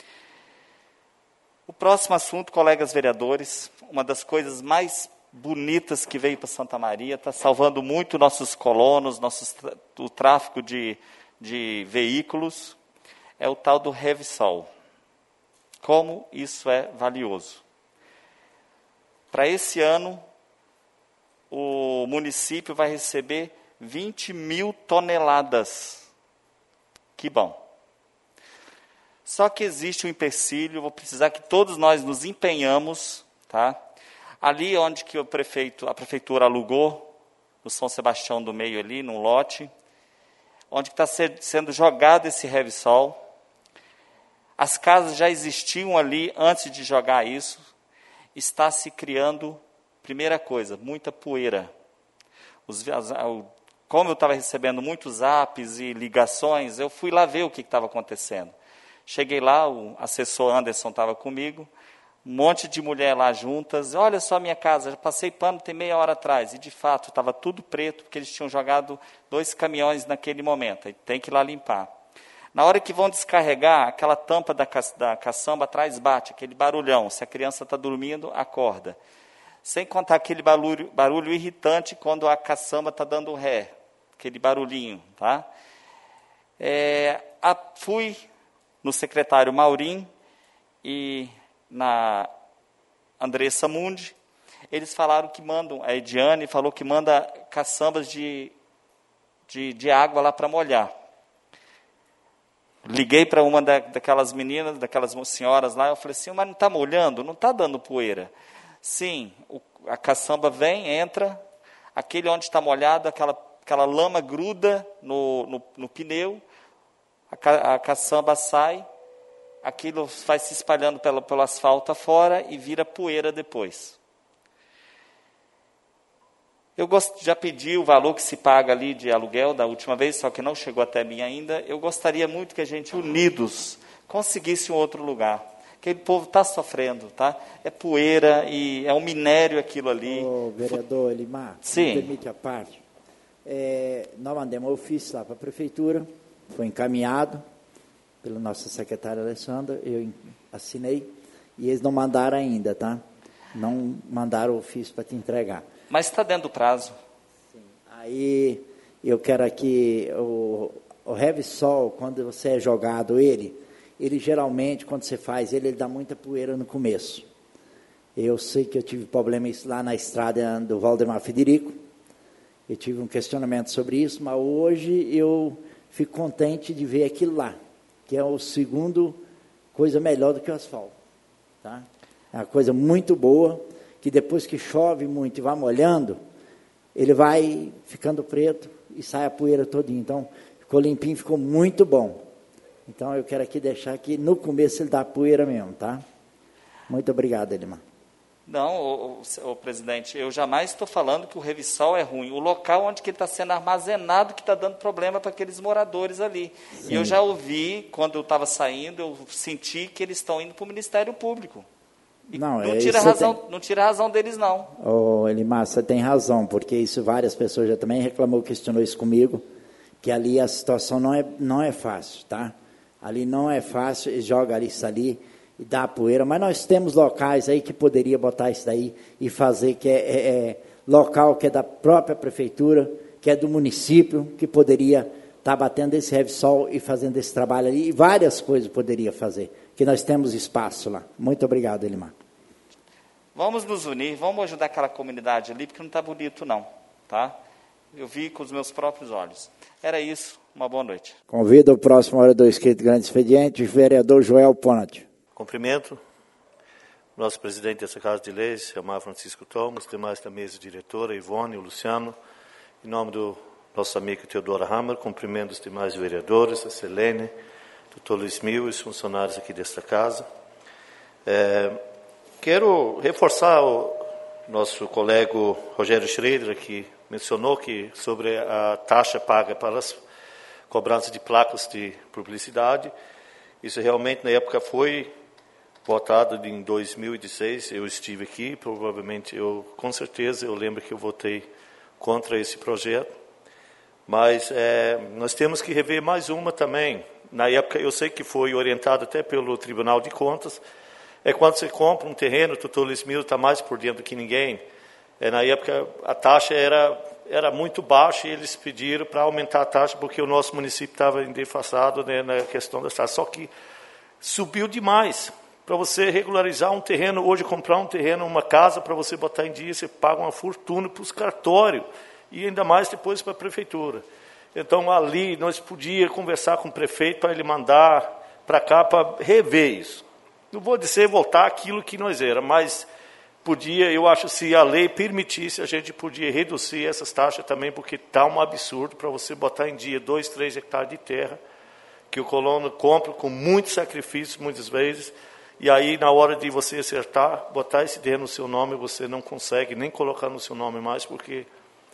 O próximo assunto, colegas vereadores, uma das coisas mais bonitas que veio para Santa Maria, está salvando muito nossos colonos, nossos, o tráfego de, de veículos, é o tal do Revsol. Como isso é valioso. Para esse ano, o município vai receber vinte mil toneladas. Que bom. Só que existe um empecilho, vou precisar que todos nós nos empenhamos, tá? Ali onde que o prefeito, a prefeitura alugou, no São Sebastião do Meio ali, num lote, onde está sendo jogado esse Revsol. As casas já existiam ali antes de jogar isso. Está se criando, primeira coisa, muita poeira. Os, as, como eu estava recebendo muitos apps e ligações, eu fui lá ver o que estava acontecendo. Cheguei lá, o assessor Anderson estava comigo, um monte de mulher lá juntas, olha só a minha casa, já passei pano tem meia hora atrás, e de fato estava tudo preto, porque eles tinham jogado dois caminhões naquele momento, e tem que ir lá limpar. Na hora que vão descarregar, aquela tampa da, ca da caçamba atrás bate, aquele barulhão. Se a criança está dormindo, acorda. Sem contar aquele barulho, barulho irritante quando a caçamba está dando ré. Aquele barulhinho. Tá? É, a, fui no secretário Maurim e na Andressa Mundi. Eles falaram que mandam, a Ediane falou que manda caçambas de, de, de água lá para molhar. Liguei para uma da, daquelas meninas, daquelas senhoras lá, eu falei assim, mas não está molhando? Não está dando poeira? Sim, o, a caçamba vem, entra, aquele onde está molhado, aquela, aquela lama gruda no, no, no pneu, a, ca, a caçamba sai, aquilo vai se espalhando pelo, pelo asfalto afora e vira poeira depois. Eu gost, já pedi o valor que se paga ali de aluguel da última vez, só que não chegou até mim ainda. Eu gostaria muito que a gente, unidos, conseguisse um outro lugar. Aquele povo está sofrendo, tá? É poeira e é um minério aquilo ali. Ô, vereador Elimar, Sim. me permite a parte. É, nós mandamos um ofício lá para a prefeitura, foi encaminhado pela nossa secretária Alessandra, eu assinei, e eles não mandaram ainda, tá? Não mandaram o ofício para te entregar. Mas está dentro do prazo. Sim. Aí eu quero aqui, o, o Revsol, quando você é jogado ele, ele geralmente, quando você faz ele, ele dá muita poeira no começo. Eu sei que eu tive problema isso lá na estrada do Valdemar Federico, eu tive um questionamento sobre isso, mas hoje eu fico contente de ver aquilo lá, que é o segundo coisa melhor do que o asfalto. Tá? É uma coisa muito boa, que depois que chove muito e vai molhando, ele vai ficando preto e sai a poeira todinha. Então, ficou limpinho, ficou muito bom. Então, eu quero aqui deixar que no começo ele dá poeira mesmo, tá? Muito obrigado, Elimar. Não, ô, ô, ô, presidente, eu jamais estou falando que o Revsol é ruim. O local onde que ele está sendo armazenado que está dando problema para aqueles moradores ali. Sim. E eu já ouvi, quando eu estava saindo, eu senti que eles estão indo para o Ministério Público. E não, não, tira razão, tem... não tira a razão deles, não. Ô, Elimar, você tem razão, porque isso várias pessoas já também reclamou, questionou isso comigo, que ali a situação não é, não é fácil, tá? Ali não é fácil, eles jogam isso ali e dá poeira, mas nós temos locais aí que poderia botar isso daí e fazer, que é, é, é local que é da própria prefeitura, que é do município, que poderia estar tá batendo esse Revsol e fazendo esse trabalho ali, e várias coisas poderia fazer, que nós temos espaço lá. Muito obrigado, Elimar. Vamos nos unir, vamos ajudar aquela comunidade ali, porque não está bonito não, tá? Eu vi com os meus próprios olhos. Era isso, uma boa noite. Convido o próximo orador inscrito grande expediente, o vereador Joel Ponati. Cumprimento o nosso presidente dessa Casa de Leis, Elmar Francisco Thomas, os demais da mesa diretora, Ivone, o Luciano, em nome do nosso amigo Teodoro Hammer, cumprimento os demais vereadores, a Selene, doutor Luiz Mil e os funcionários aqui desta casa. É, quero reforçar o nosso colega Rogério Schroeder, que mencionou que sobre a taxa paga para as cobranças de placas de publicidade, isso realmente na época foi votado em dois mil e dezesseis, eu estive aqui, provavelmente, eu com certeza, eu lembro que eu votei contra esse projeto, mas é, nós temos que rever mais uma também. Na época, eu sei que foi orientado até pelo Tribunal de Contas, é quando você compra um terreno, o doutor Luiz Mil está mais por dentro que ninguém, é, na época a taxa era, era muito baixa e eles pediram para aumentar a taxa porque o nosso município estava endefasado, né, na questão da taxa, só que subiu demais. Para você regularizar um terreno, hoje comprar um terreno, uma casa, para você botar em dia, você paga uma fortuna para os cartórios, e ainda mais depois para a prefeitura. Então, ali, nós podíamos conversar com o prefeito para ele mandar para cá, para rever isso. Não vou dizer voltar aquilo que nós era, mas podia, eu acho, se a lei permitisse, a gente podia reduzir essas taxas também, porque está um absurdo para você botar em dia dois, três hectares de terra, que o colono compra com muito sacrifício, muitas vezes, e aí, na hora de você acertar, botar esse terreno no seu nome, você não consegue nem colocar no seu nome mais, porque,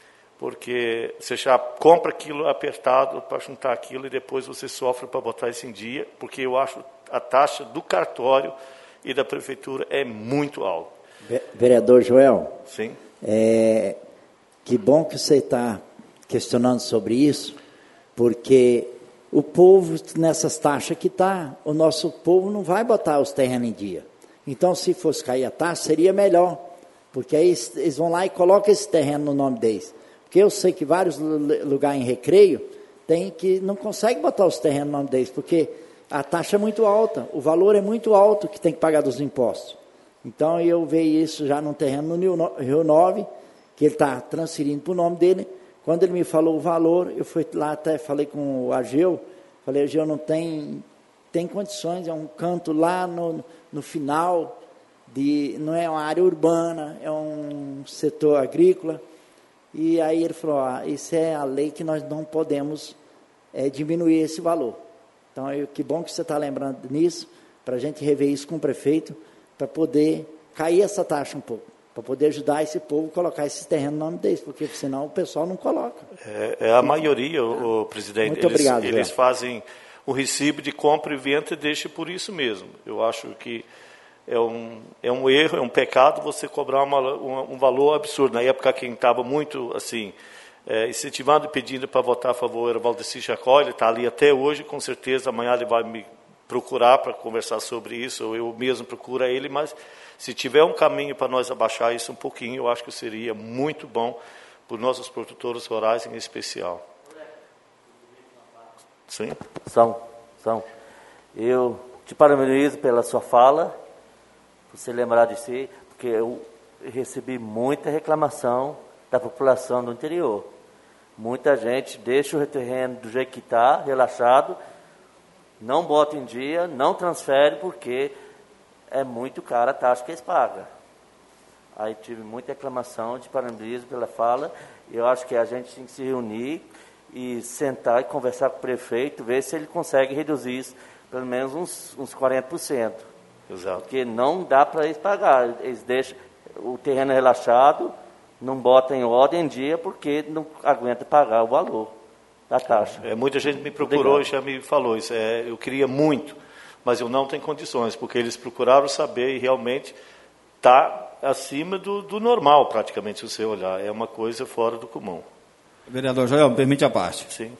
porque você já compra aquilo apertado para juntar aquilo e depois você sofre para botar isso em dia, porque eu acho a taxa do cartório e da prefeitura é muito alta. Vereador Joel, sim. É, que bom que você está questionando sobre isso, porque o povo, nessas taxas que está, o nosso povo não vai botar os terrenos em dia. Então, se fosse cair a taxa, seria melhor, porque aí eles vão lá e colocam esse terreno no nome deles. Porque eu sei que vários lugares em Recreio tem que não consegue botar os terrenos no nome deles, porque a taxa é muito alta, o valor é muito alto que tem que pagar dos impostos. Então, eu vejo isso já num terreno no Rio Nove, que ele está transferindo para o nome dele. Quando ele me falou o valor, eu fui lá até, falei com o Ageu, falei, Ageu, não tem, tem condições, é um canto lá no, no final, de, não é uma área urbana, é um setor agrícola. E aí ele falou, ah, isso é a lei que nós não podemos é, diminuir esse valor. Então, eu, que bom que você está lembrando nisso, para a gente rever isso com o prefeito, para poder cair essa taxa um pouco, para poder ajudar esse povo a colocar esse terreno no nome deles, porque senão o pessoal não coloca. É, é a maioria, o, o presidente, Muito eles, obrigado, eles fazem um recibo de compra e venda e deixa por isso mesmo. Eu acho que é um, é um erro, é um pecado você cobrar uma, uma, um valor absurdo. Na época, quem estava muito assim, é, incentivando e pedindo para votar a favor era o Valdeci Jacó, ele está ali até hoje, com certeza amanhã ele vai me procurar para conversar sobre isso, ou eu mesmo procuro ele, mas se tiver um caminho para nós abaixar isso um pouquinho, eu acho que seria muito bom para os nossos produtores rurais em especial. Sim? São, são. Eu te parabenizo pela sua fala, por você lembrar de si, porque eu recebi muita reclamação da população do interior. Muita gente deixa o terreno do jeito que está, relaxado, não bota em dia, não transfere, porque é muito cara a taxa que eles pagam. Aí tive muita reclamação, te parabenizo pela fala. Eu acho que a gente tem que se reunir e sentar e conversar com o prefeito, ver se ele consegue reduzir isso, pelo menos uns, uns quarenta por cento. Exato. Porque não dá para eles pagar. Eles deixam o terreno relaxado, não botam em ordem em dia, porque não aguenta pagar o valor da taxa. É, muita gente me procurou e já me falou isso. É, eu queria muito, mas eu não tenho condições, porque eles procuraram saber e realmente está acima do, do normal, praticamente, se você olhar. É uma coisa fora do comum. Vereador Joel, me permite a parte. Sim.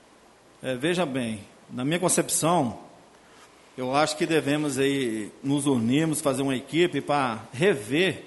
É, veja bem, na minha concepção, eu acho que devemos aí nos unirmos, fazer uma equipe para rever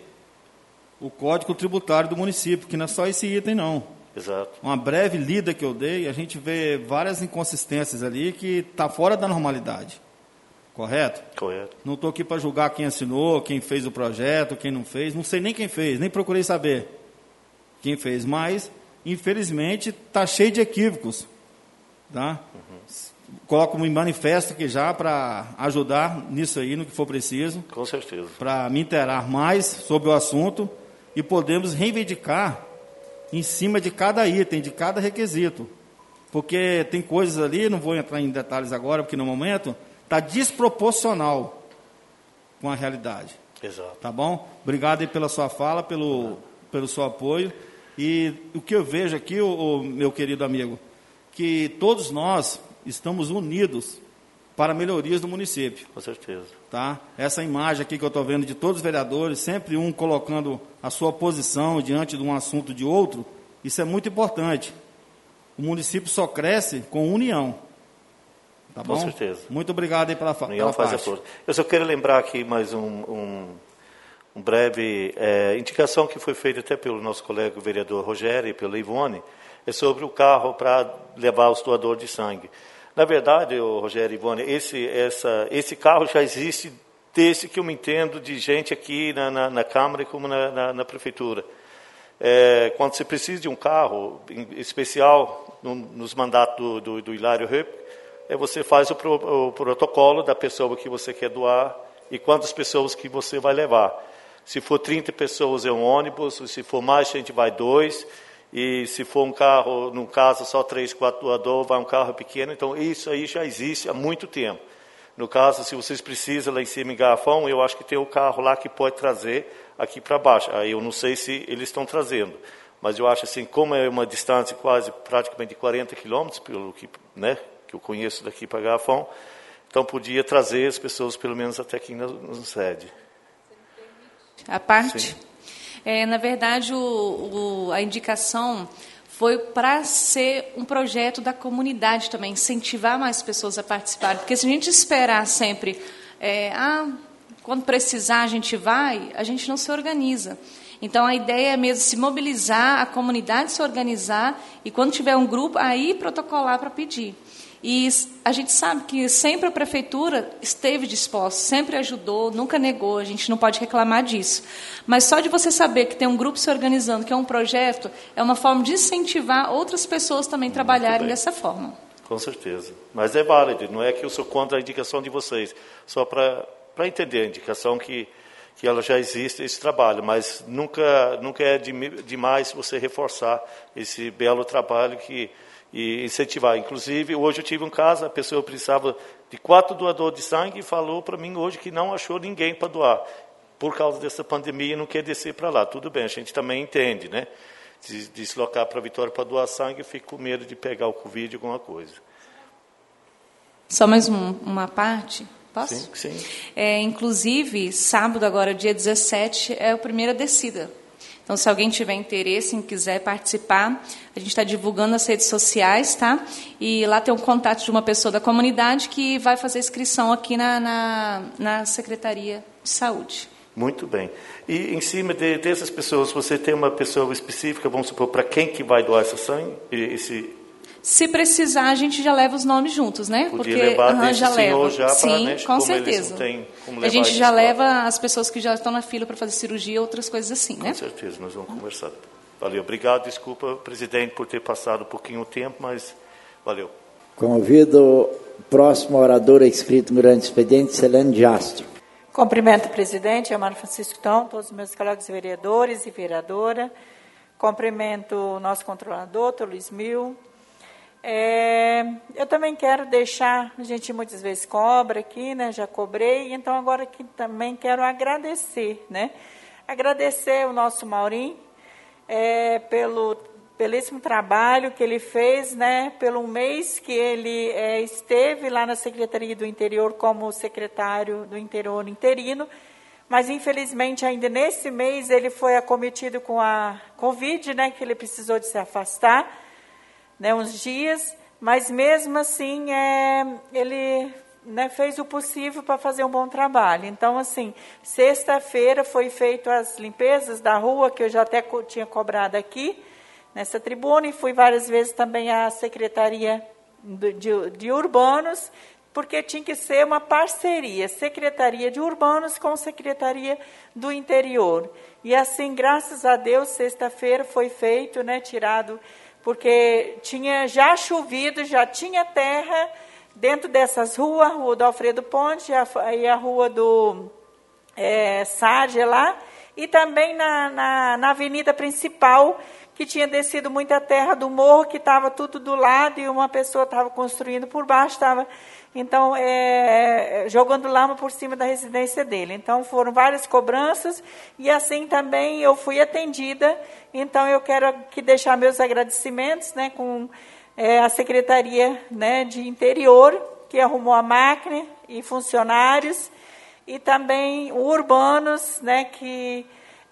o Código Tributário do município, que não é só esse item, não. Exato. Uma breve lida que eu dei, a gente vê várias inconsistências ali que está fora da normalidade. Correto? Correto. Não estou aqui para julgar quem assinou, quem fez o projeto, quem não fez. Não sei nem quem fez, nem procurei saber quem fez, mas, infelizmente, está cheio de equívocos. Tá? Uhum. Coloco em manifesto aqui já para ajudar nisso aí, no que for preciso. Com certeza. Para me inteirar mais sobre o assunto e podemos reivindicar em cima de cada item, de cada requisito. Porque tem coisas ali, não vou entrar em detalhes agora, porque no momento está desproporcional com a realidade. Exato. Tá bom? Obrigado aí pela sua fala, pelo, pelo seu apoio. E o que eu vejo aqui, o, o meu querido amigo, que todos nós estamos unidos para melhorias do município. Com certeza. Tá? Essa imagem aqui que eu estou vendo de todos os vereadores, sempre um colocando a sua posição diante de um assunto de outro, isso é muito importante. O município só cresce com união. Tá bom? Com certeza. Muito obrigado aí pela, fa união pela faz parte. A força. Eu só quero lembrar aqui mais um, um, um breve é, indicação que foi feita até pelo nosso colega o vereador Rogério e pela Ivone, é sobre o carro para levar os doadores de sangue. Na verdade, Rogério e Ivone, esse, essa, esse carro já existe desde que eu me entendo de gente aqui na, na, na Câmara e como na, na, na Prefeitura. É, quando você precisa de um carro, em especial no, nos mandatos do, do, do Hilário Höpp, é, você faz o, pro, o protocolo da pessoa que você quer doar e quantas pessoas que você vai levar. Se for trinta pessoas é um ônibus, se for mais a gente vai dois. E se for um carro, num caso, só três, quatro doadores, vai um carro pequeno. Então, isso aí já existe há muito tempo. No caso, se vocês precisam lá em cima em Garrafão, eu acho que tem o carro lá que pode trazer aqui para baixo. Aí eu não sei se eles estão trazendo. Mas eu acho assim, como é uma distância quase, praticamente de quarenta quilômetros, pelo que, né, que eu conheço daqui para Garrafão, então podia trazer as pessoas pelo menos até aqui na, na sede. A parte... Sim. É, na verdade, o, o, a indicação foi para ser um projeto da comunidade também, incentivar mais pessoas a participarem. Porque se a gente esperar sempre, é, ah, quando precisar a gente vai, a gente não se organiza. Então, a ideia é mesmo se mobilizar, a comunidade se organizar, e quando tiver um grupo, aí protocolar para pedir. E a gente sabe que sempre a prefeitura esteve disposta, sempre ajudou, nunca negou, a gente não pode reclamar disso. Mas só de você saber que tem um grupo se organizando, que é um projeto, é uma forma de incentivar outras pessoas também a trabalharem dessa forma. Com certeza. Mas é válido, não é que eu sou contra a indicação de vocês, só para para entender a indicação que, que ela já existe, esse trabalho, mas nunca, nunca é de, demais você reforçar esse belo trabalho que... e incentivar. Inclusive, hoje eu tive um caso, a pessoa precisava de quatro doadores de sangue e falou para mim hoje que não achou ninguém para doar. Por causa dessa pandemia, não quer descer para lá. Tudo bem, a gente também entende, né? De deslocar para Vitória para doar sangue, eu fico com medo de pegar o Covid, alguma coisa. Só mais um, uma parte, posso? Sim, sim. É, inclusive, sábado agora, dia dezessete, é a primeira descida. Então, se alguém tiver interesse em quiser participar, a gente está divulgando nas redes sociais, tá? E lá tem um contato de uma pessoa da comunidade que vai fazer inscrição aqui na, na, na Secretaria de Saúde. Muito bem. E em cima de, dessas pessoas, você tem uma pessoa específica, vamos supor, para quem que vai doar esse sangue? Esse... Se precisar, a gente já leva os nomes juntos, né? Podia Porque levar uhum, já leva. Já Sim, pra, né, com certeza. Têm, a gente já leva as pessoas que já estão na fila para fazer cirurgia, outras coisas assim, né? Com certeza, nós vamos conversar. Valeu, obrigado, desculpa, presidente, por ter passado um pouquinho o tempo, mas valeu. Convido o próximo orador inscrito no grande expediente, Selene de Astro. Cumprimento o presidente, Amaro Francisco Tom, todos os meus colegas vereadores e vereadora. Cumprimento o nosso controlador, doutor Luiz Mil. É, eu também quero deixar, a gente muitas vezes cobra aqui, né, já cobrei, então agora aqui também quero agradecer, né, agradecer o nosso Maurinho é, pelo belíssimo trabalho que ele fez, né, pelo mês que ele é, esteve lá na Secretaria do Interior como secretário do Interior interino, mas infelizmente ainda nesse mês ele foi acometido com a Covid, né, que ele precisou de se afastar, né, uns dias, mas mesmo assim é, ele, né, fez o possível para fazer um bom trabalho. Então, assim, sexta-feira foi feito as limpezas da rua, que eu já até co- tinha cobrado aqui, nessa tribuna, e fui várias vezes também à Secretaria de, de, de Urbanos, porque tinha que ser uma parceria, Secretaria de Urbanos com Secretaria do Interior. E assim, graças a Deus, sexta-feira foi feito, né, tirado... porque tinha já chovido, já tinha terra dentro dessas ruas, a rua do Alfredo Ponte e a rua do é, Sárgia lá, e também na, na, na avenida principal, que tinha descido muita terra do morro, que estava tudo do lado, e uma pessoa estava construindo por baixo, estava... Então, é, jogando lama por cima da residência dele. Então, foram várias cobranças e assim também eu fui atendida. Então, eu quero aqui deixar meus agradecimentos, né, com é, a Secretaria, né, de Interior, que arrumou a máquina e funcionários, e também o Urbanos, né, que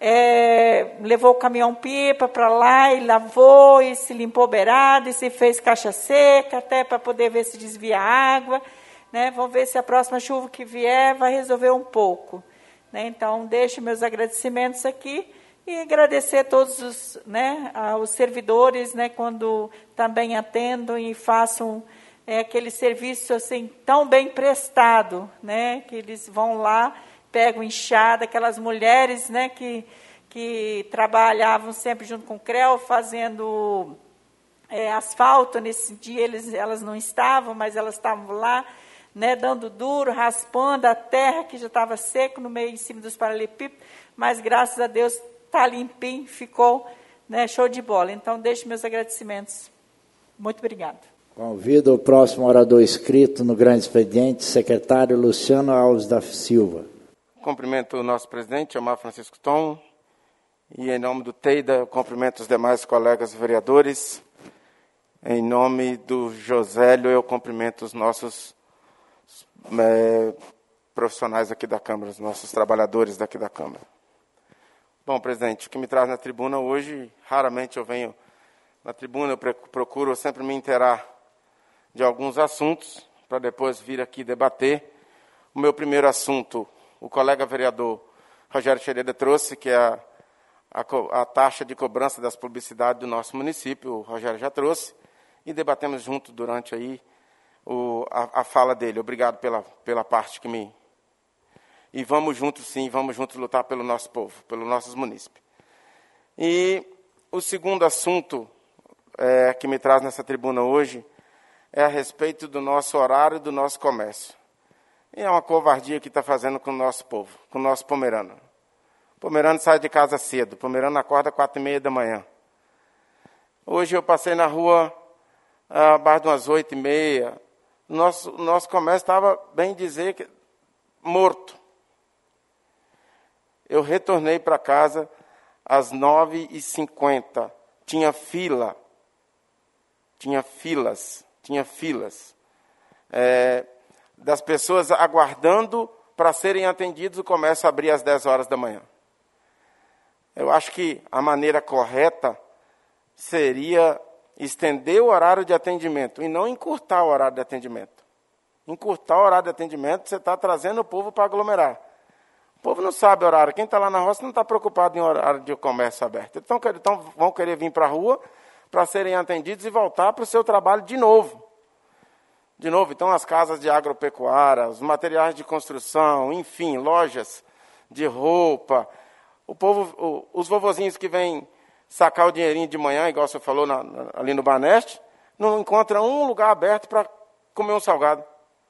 é, levou o caminhão-pipa para lá e lavou, e se limpou beirada, e se fez caixa seca, até para poder ver se desvia a água. Né? Vamos ver se a próxima chuva que vier vai resolver um pouco. Né? Então, deixo meus agradecimentos aqui e agradecer a todos os, né, os servidores, né, quando também atendam e façam é, aquele serviço assim, tão bem prestado, né, que eles vão lá, pegam enxada, aquelas mulheres, né, que, que trabalhavam sempre junto com o CREL, fazendo é, asfalto. Nesse dia eles, elas não estavam, mas elas estavam lá, né, dando duro, raspando a terra que já estava seco no meio, em cima dos paralelepípedos, mas graças a Deus está limpinho, ficou, né, show de bola. Então, deixo meus agradecimentos. Muito obrigada. Convido o próximo orador inscrito no grande expediente, secretário Luciano Alves da Silva. Cumprimento o nosso presidente, Amar Francisco Tom, e em nome do TEIDA, cumprimento os demais colegas vereadores. Em nome do Josélio, eu cumprimento os nossos é, profissionais aqui da Câmara, os nossos trabalhadores daqui da Câmara. Bom, presidente, o que me traz na tribuna hoje, raramente eu venho na tribuna, eu procuro sempre me inteirar de alguns assuntos, para depois vir aqui debater. O meu primeiro assunto, o colega vereador Rogério Xereda trouxe, que é a, a, a taxa de cobrança das publicidades do nosso município, o Rogério já trouxe, e debatemos junto durante aí o, a, a fala dele. Obrigado pela, pela parte que me... E vamos juntos, sim, vamos juntos lutar pelo nosso povo, pelos nossos munícipes. E o segundo assunto é, que me traz nessa tribuna hoje é a respeito do nosso horário e do nosso comércio. E é uma covardia que está fazendo com o nosso povo, com o nosso pomerano. O pomerano sai de casa cedo, o pomerano acorda às quatro e meia da manhã. Hoje eu passei na rua abaixo de umas oito e meia. Nosso, nosso comércio estava, bem dizer, que, morto. Eu retornei para casa às nove e cinquenta. Tinha fila. Tinha filas. Tinha filas. é, das pessoas aguardando para serem atendidos, o comércio abrir às dez horas da manhã. Eu acho que a maneira correta seria estender o horário de atendimento e não encurtar o horário de atendimento. Encurtar o horário de atendimento, você está trazendo o povo para aglomerar. O povo não sabe o horário. Quem está lá na roça não está preocupado em horário de comércio aberto. Então, então vão querer vir para a rua para serem atendidos e voltar para o seu trabalho de novo. De novo, então, as casas de agropecuária, os materiais de construção, enfim, lojas de roupa. O povo, o, os vovozinhos que vêm sacar o dinheirinho de manhã, igual você falou na, na, ali no Baneste, não encontram um lugar aberto para comer um salgado.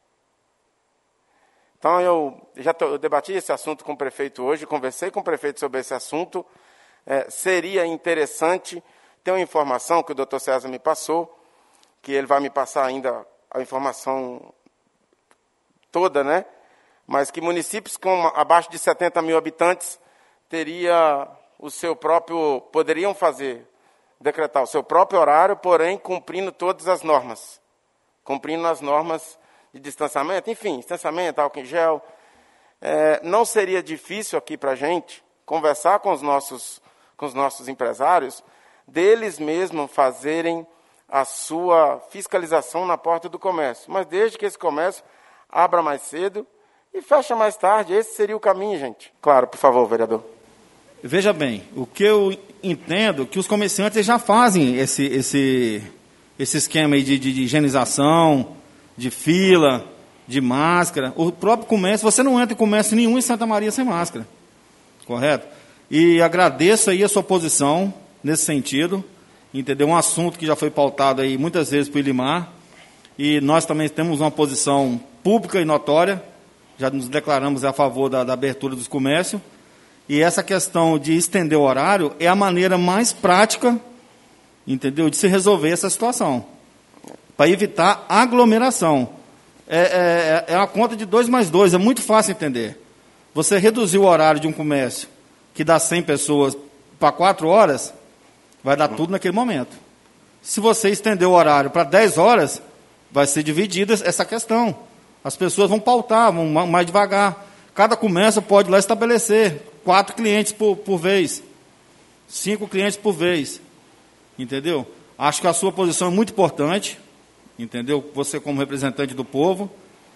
Então, eu já tô, eu debati esse assunto com o prefeito hoje, conversei com o prefeito sobre esse assunto. É, seria interessante ter uma informação que o doutor César me passou, que ele vai me passar ainda a informação toda, né? Mas que municípios com abaixo de setenta mil habitantes teria o seu próprio, poderiam fazer, decretar o seu próprio horário, porém cumprindo todas as normas. Cumprindo as normas de distanciamento, enfim, distanciamento, álcool em gel. É, não seria difícil aqui para a gente conversar com os nossos, com os nossos empresários, deles mesmos fazerem a sua fiscalização na porta do comércio. Mas desde que esse comércio abra mais cedo e feche mais tarde, esse seria o caminho, gente. Claro, por favor, vereador. Veja bem, o que eu entendo que os comerciantes já fazem esse, esse, esse esquema aí de, de, de higienização, de fila, de máscara. O próprio comércio, você não entra em comércio nenhum em Santa Maria sem máscara, correto? E agradeço aí a sua posição nesse sentido, entendeu? Um assunto que já foi pautado aí muitas vezes por Ilimar, e nós também temos uma posição pública e notória, já nos declaramos a favor da, da abertura dos comércios, e essa questão de estender o horário é a maneira mais prática, entendeu, de se resolver essa situação, para evitar aglomeração. É, é, é uma conta de dois mais dois, é muito fácil entender. Você reduzir o horário de um comércio que dá cem pessoas para quatro horas, vai dar tudo naquele momento. Se você estender o horário para dez horas, vai ser dividida essa questão. As pessoas vão pautar, vão mais devagar. Cada comércio pode lá estabelecer quatro clientes por, por vez, cinco clientes por vez. Entendeu? Acho que a sua posição é muito importante, entendeu? Você como representante do povo.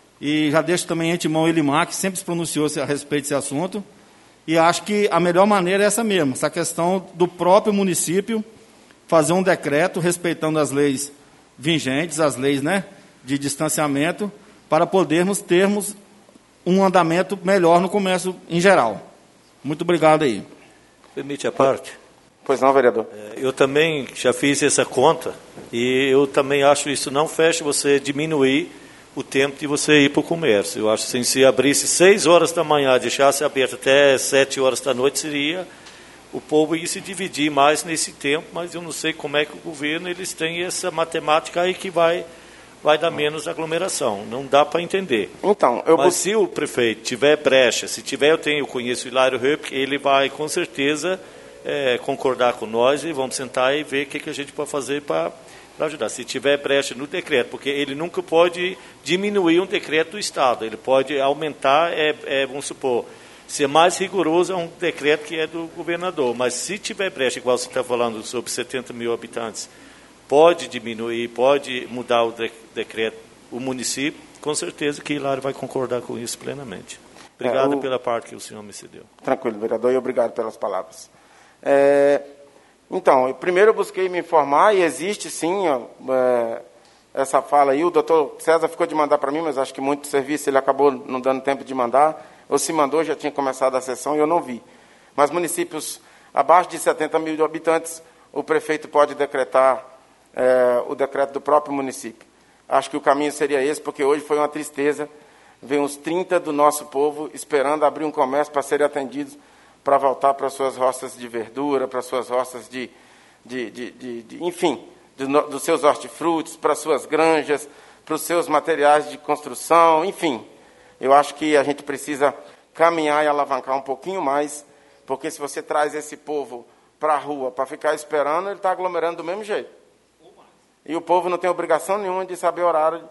E já deixo também em antemão Elimar, que sempre se pronunciou a respeito desse assunto. E acho que a melhor maneira é essa mesmo, essa questão do próprio município fazer um decreto respeitando as leis vigentes, as leis, né, de distanciamento, para podermos termos um andamento melhor no comércio em geral. Muito obrigado aí. Permite a parte? Pois não, vereador. Eu também já fiz essa conta e eu também acho isso não fecha você diminuir o tempo de você ir para o comércio. Eu acho que se abrisse seis horas da manhã, deixasse aberto até sete horas da noite, seria o povo ia se dividir mais nesse tempo, mas eu não sei como é que o governo eles têm essa matemática aí que vai, vai dar menos aglomeração. Não dá para entender. Então, eu mas se o prefeito tiver brecha, se tiver, eu tenho, eu conheço o Hilário Höpke, ele vai com certeza é, concordar com nós e vamos sentar e ver o que, que a gente pode fazer para para ajudar, se tiver brecha no decreto, porque ele nunca pode diminuir um decreto do Estado, ele pode aumentar, é, é, vamos supor, ser mais rigoroso é um decreto que é do governador, mas se tiver brecha, igual você está falando sobre setenta mil habitantes, pode diminuir, pode mudar o decreto, o município, com certeza que Hilário vai concordar com isso plenamente. Obrigado é, o... pela parte que o senhor me cedeu. Tranquilo, vereador, e obrigado pelas palavras. É... Então, primeiro eu busquei me informar e existe sim ó, é, essa fala aí. O doutor César ficou de mandar para mim, mas acho que muito serviço ele acabou não dando tempo de mandar. Ou se mandou, já tinha começado a sessão e eu não vi. Mas municípios abaixo de setenta mil habitantes, o prefeito pode decretar é, o decreto do próprio município. Acho que o caminho seria esse, porque hoje foi uma tristeza ver uns trinta do nosso povo esperando abrir um comércio para serem atendidos, para voltar para suas roças de verdura, para suas roças de, de, de, de, de enfim, dos do seus hortifrutis, para suas granjas, para os seus materiais de construção, enfim. Eu acho que a gente precisa caminhar e alavancar um pouquinho mais, porque se você traz esse povo para a rua para ficar esperando, ele está aglomerando do mesmo jeito. E o povo não tem obrigação nenhuma de saber o horário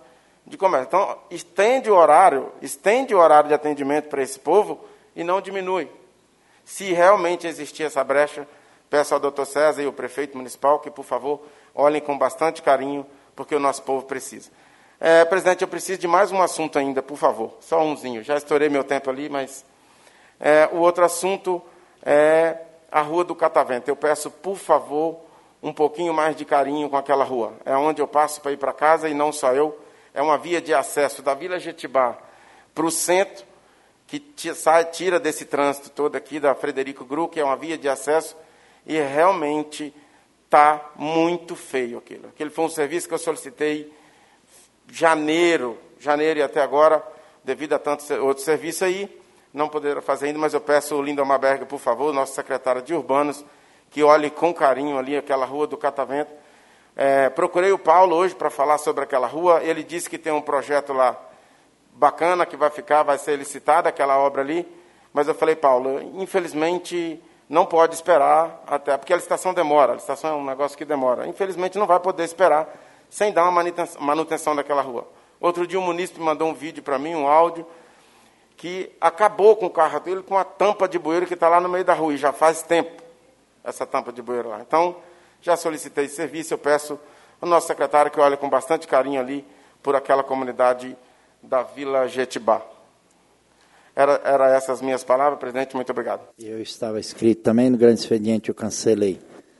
de comércio. Então, estende o horário, estende o horário de atendimento para esse povo e não diminui. Se realmente existir essa brecha, peço ao doutor César e ao prefeito municipal que, por favor, olhem com bastante carinho, porque o nosso povo precisa. É, presidente, eu preciso de mais um assunto ainda, por favor. Só umzinho. Já estourei meu tempo ali, mas... É, o outro assunto é a Rua do Catavento. Eu peço, por favor, um pouquinho mais de carinho com aquela rua. É onde eu passo para ir para casa, e não só eu. É uma via de acesso da Vila Jetibá para o centro, que sai, tira desse trânsito todo aqui da Frederico Gru, que é uma via de acesso, e realmente está muito feio aquilo. Aquele foi um serviço que eu solicitei janeiro, janeiro e até agora, devido a tanto outro serviço aí, não poderia fazer ainda, mas eu peço o Lindomar Berger, por favor, nosso secretário de Urbanos, que olhe com carinho ali aquela Rua do Catavento. É, procurei o Paulo hoje para falar sobre aquela rua, ele disse que tem um projeto lá bacana, que vai ficar, vai ser licitada aquela obra ali, mas eu falei, Paulo, infelizmente não pode esperar, até porque a licitação demora, a licitação é um negócio que demora, infelizmente não vai poder esperar sem dar uma manutenção daquela rua. Outro dia um munícipe mandou um vídeo para mim, um áudio, que acabou com o carro dele com a tampa de bueiro que está lá no meio da rua, e já faz tempo essa tampa de bueiro lá. Então, já solicitei serviço, eu peço ao nosso secretário que olhe com bastante carinho ali por aquela comunidade da Vila Jetibá. Era, era essas minhas palavras, presidente, muito obrigado. Eu estava escrito também no grande expediente, eu cancelei.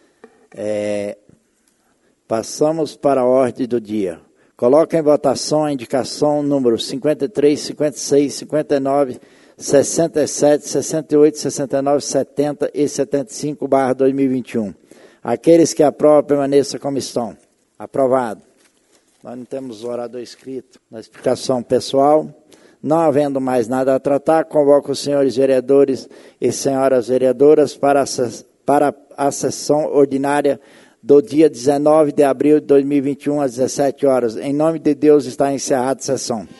É, passamos para a ordem do dia. Coloca em votação a indicação número cinquenta e três, cinquenta e seis, cinquenta e nove, sessenta e sete, sessenta e oito, sessenta e nove, setenta e setenta e cinco barra dois mil e vinte e um. Aqueles que aprovam, permaneçam como estão. Aprovado. Nós não temos orador escrito na explicação pessoal. Não havendo mais nada a tratar, convoco os senhores vereadores e senhoras vereadoras para a, para a sessão ordinária do dia dezenove de abril de dois mil e vinte e um, às dezessete horas. Em nome de Deus, está encerrada a sessão.